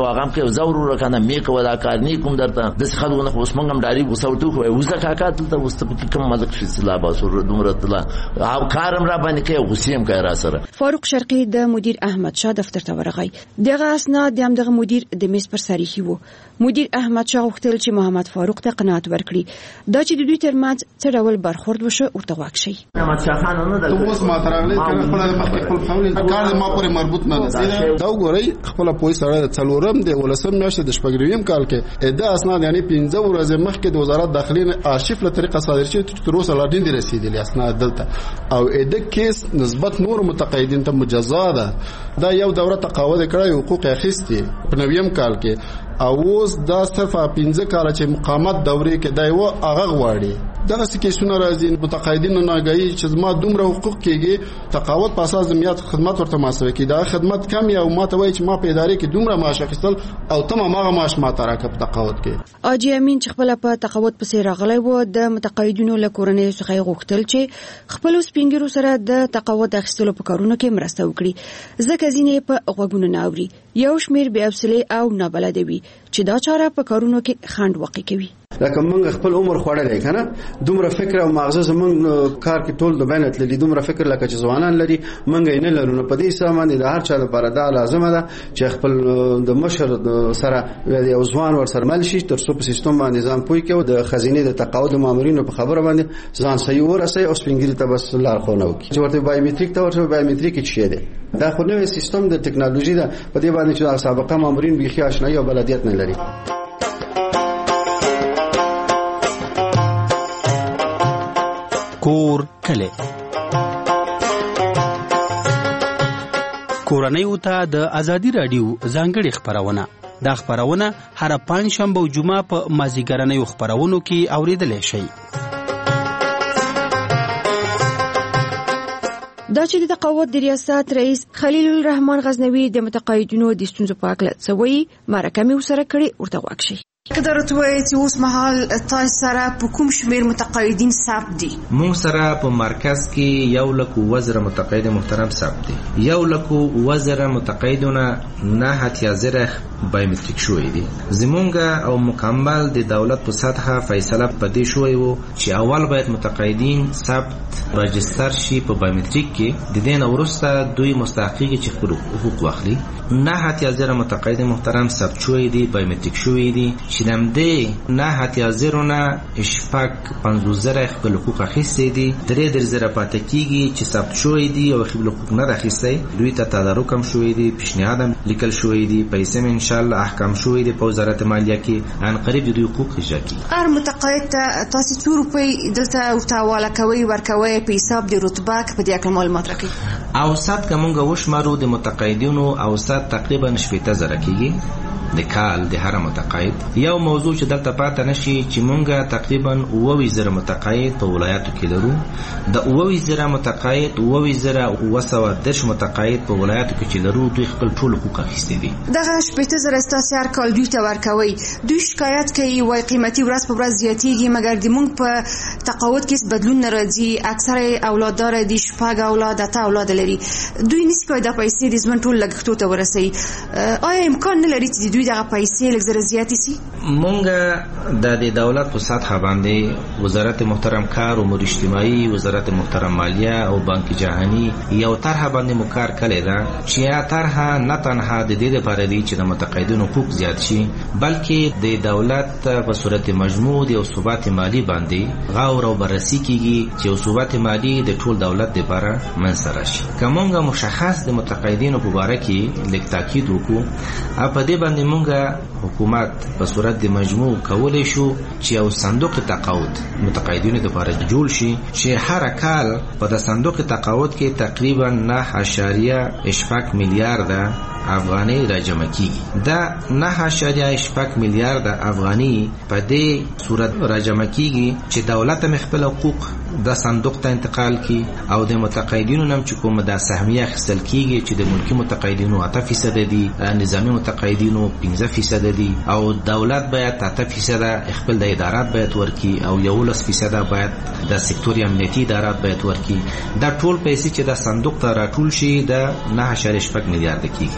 هغه هم کې زور ورکنه مې کو دا کار نه کوم درته د خلکو نه اوس موږ هم ډاری وسوټو خو اوس دا کاکا ته اوس ته کوم ملک شي سلا باسور دمرت الله او کارم را باندې کې غسیم کوي را سره.
فاروق شرقي د مدیر احمد شاه دفتر ته ورغی. دغه اسناد د همدغه مدیر د میز پر سر ایښي وو. مدیر احمد شاه غوښتل چې محمد فاروق ته قناعت ورکړي دا چې د دوی ترمنځ څه ډول برخورد وشو ورته واک شي.
محمد شاه خان نه د اوس ما ترغلي کنه خپل قانون کار ما پورې مربوط نه ده. دا وګورئ خپل پوي سره څلورم د ولسم میاشتې د شپږم کال کې د اسناد یعنی 15 ورځې مخکې د وزارت داخلي آرشیف له طریقه صادر شوی چې تر اوسه لا دې رسیدلی اسناد دلته او د کیس نسبت نور متقاعدین ته مجازا ده. دا یو دوره تقاعد کړی حقوق اخیستي په 9م کال کې او اوس دا صرف 15 کال چې مقامت دورې کې دی و هغه غواړي. دغه کیسونه راځي متقاعدین نه غواړي چې ما دومره حقوق کېږي تقاعد په اساس د میات خدمات ورته محاسبه کړي. دا خدمت کم یا ما ته وایي چې ما په ادارې کې دومره معاش اخیستل او تمام هغه معاش ما تراکه په تقاعد کې.
اجي امین چې خپل په تقاعد پسې راغلی و د متقاعدینو له کورنۍ څخه غوښتل چې خپل سپینګرو سره د تقاعد اخیستلو په کارونو کې مرسته وکړي ځکه ځینې په غوږونو نه اوري. یو شمیر بې حوصله او نابلده وي چې دا چاره په کارونو کې خنډ واقع کوي.
لکه موږ خپل عمر خوړلې کنه دومره فکر او مغزه زمونږ کار کې ټول د بینت لري دومره فکر لکه چې ځوانان لري موږ یې نه لرو. په دې سامان د هر چا لپاره دا لازمه ده چې خپل د مشر سره یو ځوان ور سره مل شي تر څو په سیستم باندې ځان پوي کې او د خزینه د تقاعد مامورینو په خبره باندې ځان صحیح ورسي او سپینګری ته بس لار خو نه وکړي چې ورته بایومټریک ته ورته بایومټریک چي دی. دا خو نوې سیستم د ټکنالوژي ده په دې باندې چې سابقه مامورین بيخي آشنایي او بلدیت نه لري.
کور کله کورنۍ ته د ازادي رادیو ځانګړي خبرونه دا خبرونه هر پنځشنبه او جمعه په مازیګرنۍ خبرونو کې اوریدل شي.
دا چې د تقاعد د ریاست رئیس خلیل الرحمن غزنوي د متقاعدینو د ستونزو په اړه څه وایي مرکه مې وسره کړې ورته واک شي.
قدرت وایي چې اوس مهال تاسو سره په کوم شمیر متقاعدین ثبت دي؟
مونږ سره په مرکز کې 1,000 متقاعد محترم ثبت دي. 1,000 متقاعدونه نه هتیازره بایومټریک شوی دي. زمونږ او مکمل د دولت په سطحه فیصله پدې شوی وو چې اول باید متقاعدین ثبت راجستر شي په بایومټریک کې د دین وروسته دوی مستحقي چې خپل حقوق واخلي. نه هتیازره متقاعد محترم ثبت شوی دي بایومټریک شوی دي چې نمدې نه هتیازرونه اشفاق 50,000 خپل حقوق اخیستي دي. 3,000 پاتې کیږي چې ثبت شوی دي او خپل حقوق نه راخیستي. دوی ته تدارک هم شوی دي پیشنهاد لیکل شوی دي پیسې ان شاء الله احکام شوی دي په وزارت مالیه کې ان قریب دوی حقوق اجرا کوي.
هر متقاعد تاسو 2 روپۍ دلته ورتاواله کوي ورکوي په حساب د رتبه په دې اړه معلومات راکړي.
اوسط کومه وشمارو د متقاعدینو اوسط تقریبا 70,000 کیږي د کال د هر متقاعد. یو موضوع چې دلته پاتې نشي چې مونږه تقریبا 20,000 متقاعد په ولایتو کې لرو. د 20,000 متقاعد 20,000 متقاعد په ولایتو کې چې لرو دوی خپل ټول حقوق اخیستي دي.
دغه 70,000 تاسو هر کال دوی ته ورکوي. دوی شکایت کوي وای قیمتي ورځ په ورځ زیاتېږي مګر د مونږ په تقاعد کې بدلون نه راځي. اکثره اولاددار دي شپږ اولاد اته اولاد لري. دوی نشي کوي د پیسې د ژوند ټول لګښتو ته ورسي. آیا امکان نه لري چې دوی دغه پیسې لږ زره زیاتې سي؟
مونږ د دولت په سطح باندې وزارت محترم کار امور اجتماعي وزارت محترم مالیه او بانک جهانی یو طرح باندې مکار کړی دا چې یا طرح نه تنها د دې لپاره دی چې د متقاعدینو حقوق زیات شي بلکې د دولت په صورت مجموع د ثبات مالی باندې غور او بررسي کیږي چې ثبات مالی د ټول دولت لپاره منځ راشي. کومه مشخص د متقاعدینو په اړه کې لیک تاکید وکړو په دې باندې مونږه حکومت په صورت د مجموع کولای شو چې یو صندوق تقاعد متقاعدینو لپاره جوړ شي چې هر کال په د صندوق تقاعد کې تقریبا 9.8 میلیارډ افغاني راجمع کیږي. دا 9.8 میلیارډ افغاني په دې صورت راجمع کیږي چې دولت خپل حقوق د صندوق ته انتقال کی او د متقاعدینو نم چې کوم د سهمیه خپل کیږي چې د ملکی متقاعدینو 8% دي نظامی متقاعدینو 15% دي او دولت باید 8% خپل د ادارات باید ورکی او 11% باید د سکتوري امنیتي ادارات باید ورکی. دا ټول پیسې چې د صندوق ته راټول شي د 9.8 میلیارډ کیږي.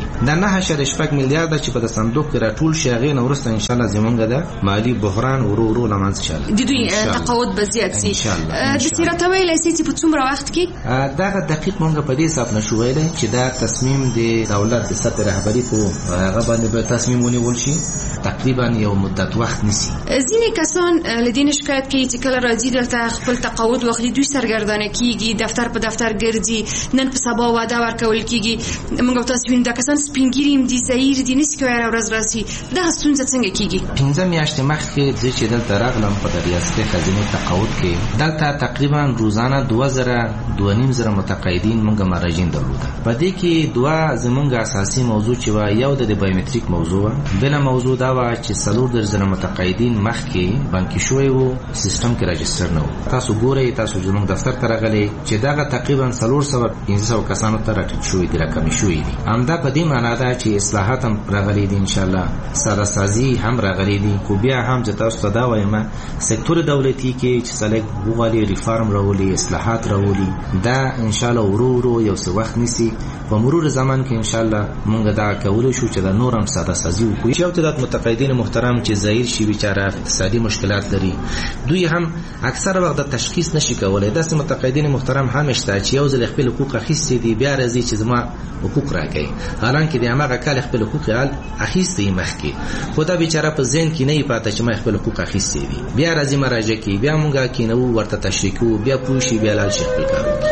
دا 9.8 میلیارډ چې په صندوق کې راټول شي هغه نو ورسته ان شاء الله زمونږ د مالی بحران ورو لمانځ ان شاء الله
د دوی تقاعد به زیات شي. د سیرت ویلې چې په څومره وخت کې
دا دقیق مونږ په دې حساب نشو ویلای چې دا تصمیم د دولت د سطح رهبری په هغه باندې به تصمیم ونیول شي تقریبا یو مدت وخت نسی.
ځینې کسان لدین شکایت کوي چې کله راځي دلته خپل تقاعد وخت دوی سرګردانه کیږي دفتر په دفتر ګرځي نن په سبا واده ورکول کیږي موږ تاسو وینم دا کسان سپینګیریم دي زهیر دي نس کوي ورځ راسي دا ستونزه څنګه کیږي.
15 میاشتې مخکې چې دلته راغلم په ریاست خزینه تقاعد کې دلته تقریبا روزانه 2000 متقاعدین موږ مراجعین درلوده. په دې کې دوه زمونږ اساسي موضوع چې و یو د بایومټریک موضوع بل موضوع دا و چې 4000 متقاعدین مخکې بانکي شوی وو سیستم کې راجستر نه و. تاسو ګورئ تاسو زمونږ دفتر ته راغلي چې دا تقریبا 400 کسانو ته راټیټ شوی دی راکم شوی دی. همدا په دې معنی ده چې اصلاحات هم راغلي دي ان شاء الله ساده سازي هم راغلي دي خو بیا هم چې تاسو ته دا وایم سکتور دولتي کې چې سلیک وغالي ریفارم راولي اصلاحات راولي دا ان شاء الله ورو یو څه وخت نیسي په مرور زمان کې ان شاء الله مونږ دا کولای شو چې دا نور هم ساده سازي وکړو. چې تعداد متقاعدین محترم چې ظاهر شي بیچاره اقتصادي مشکلات لري دوی هم اکثر وخت د تشخیص نشي کولای. داسې متقاعدین محترم هم شته چې یو ځل خپل حقوق اخیستي دي بیا راځي چې زما حقوق راکړي حالانکه د هغه کال خپل حقوق اخیستي مخکې خو دا بیچاره په ذهن کې نه پاتې چې ما خپل حقوق اخیستي دي بیا راځي مراجعه کوي بیا مونږه کینو ورته تشریح کوو بیا پوښي بیا لاړ شي خپل کار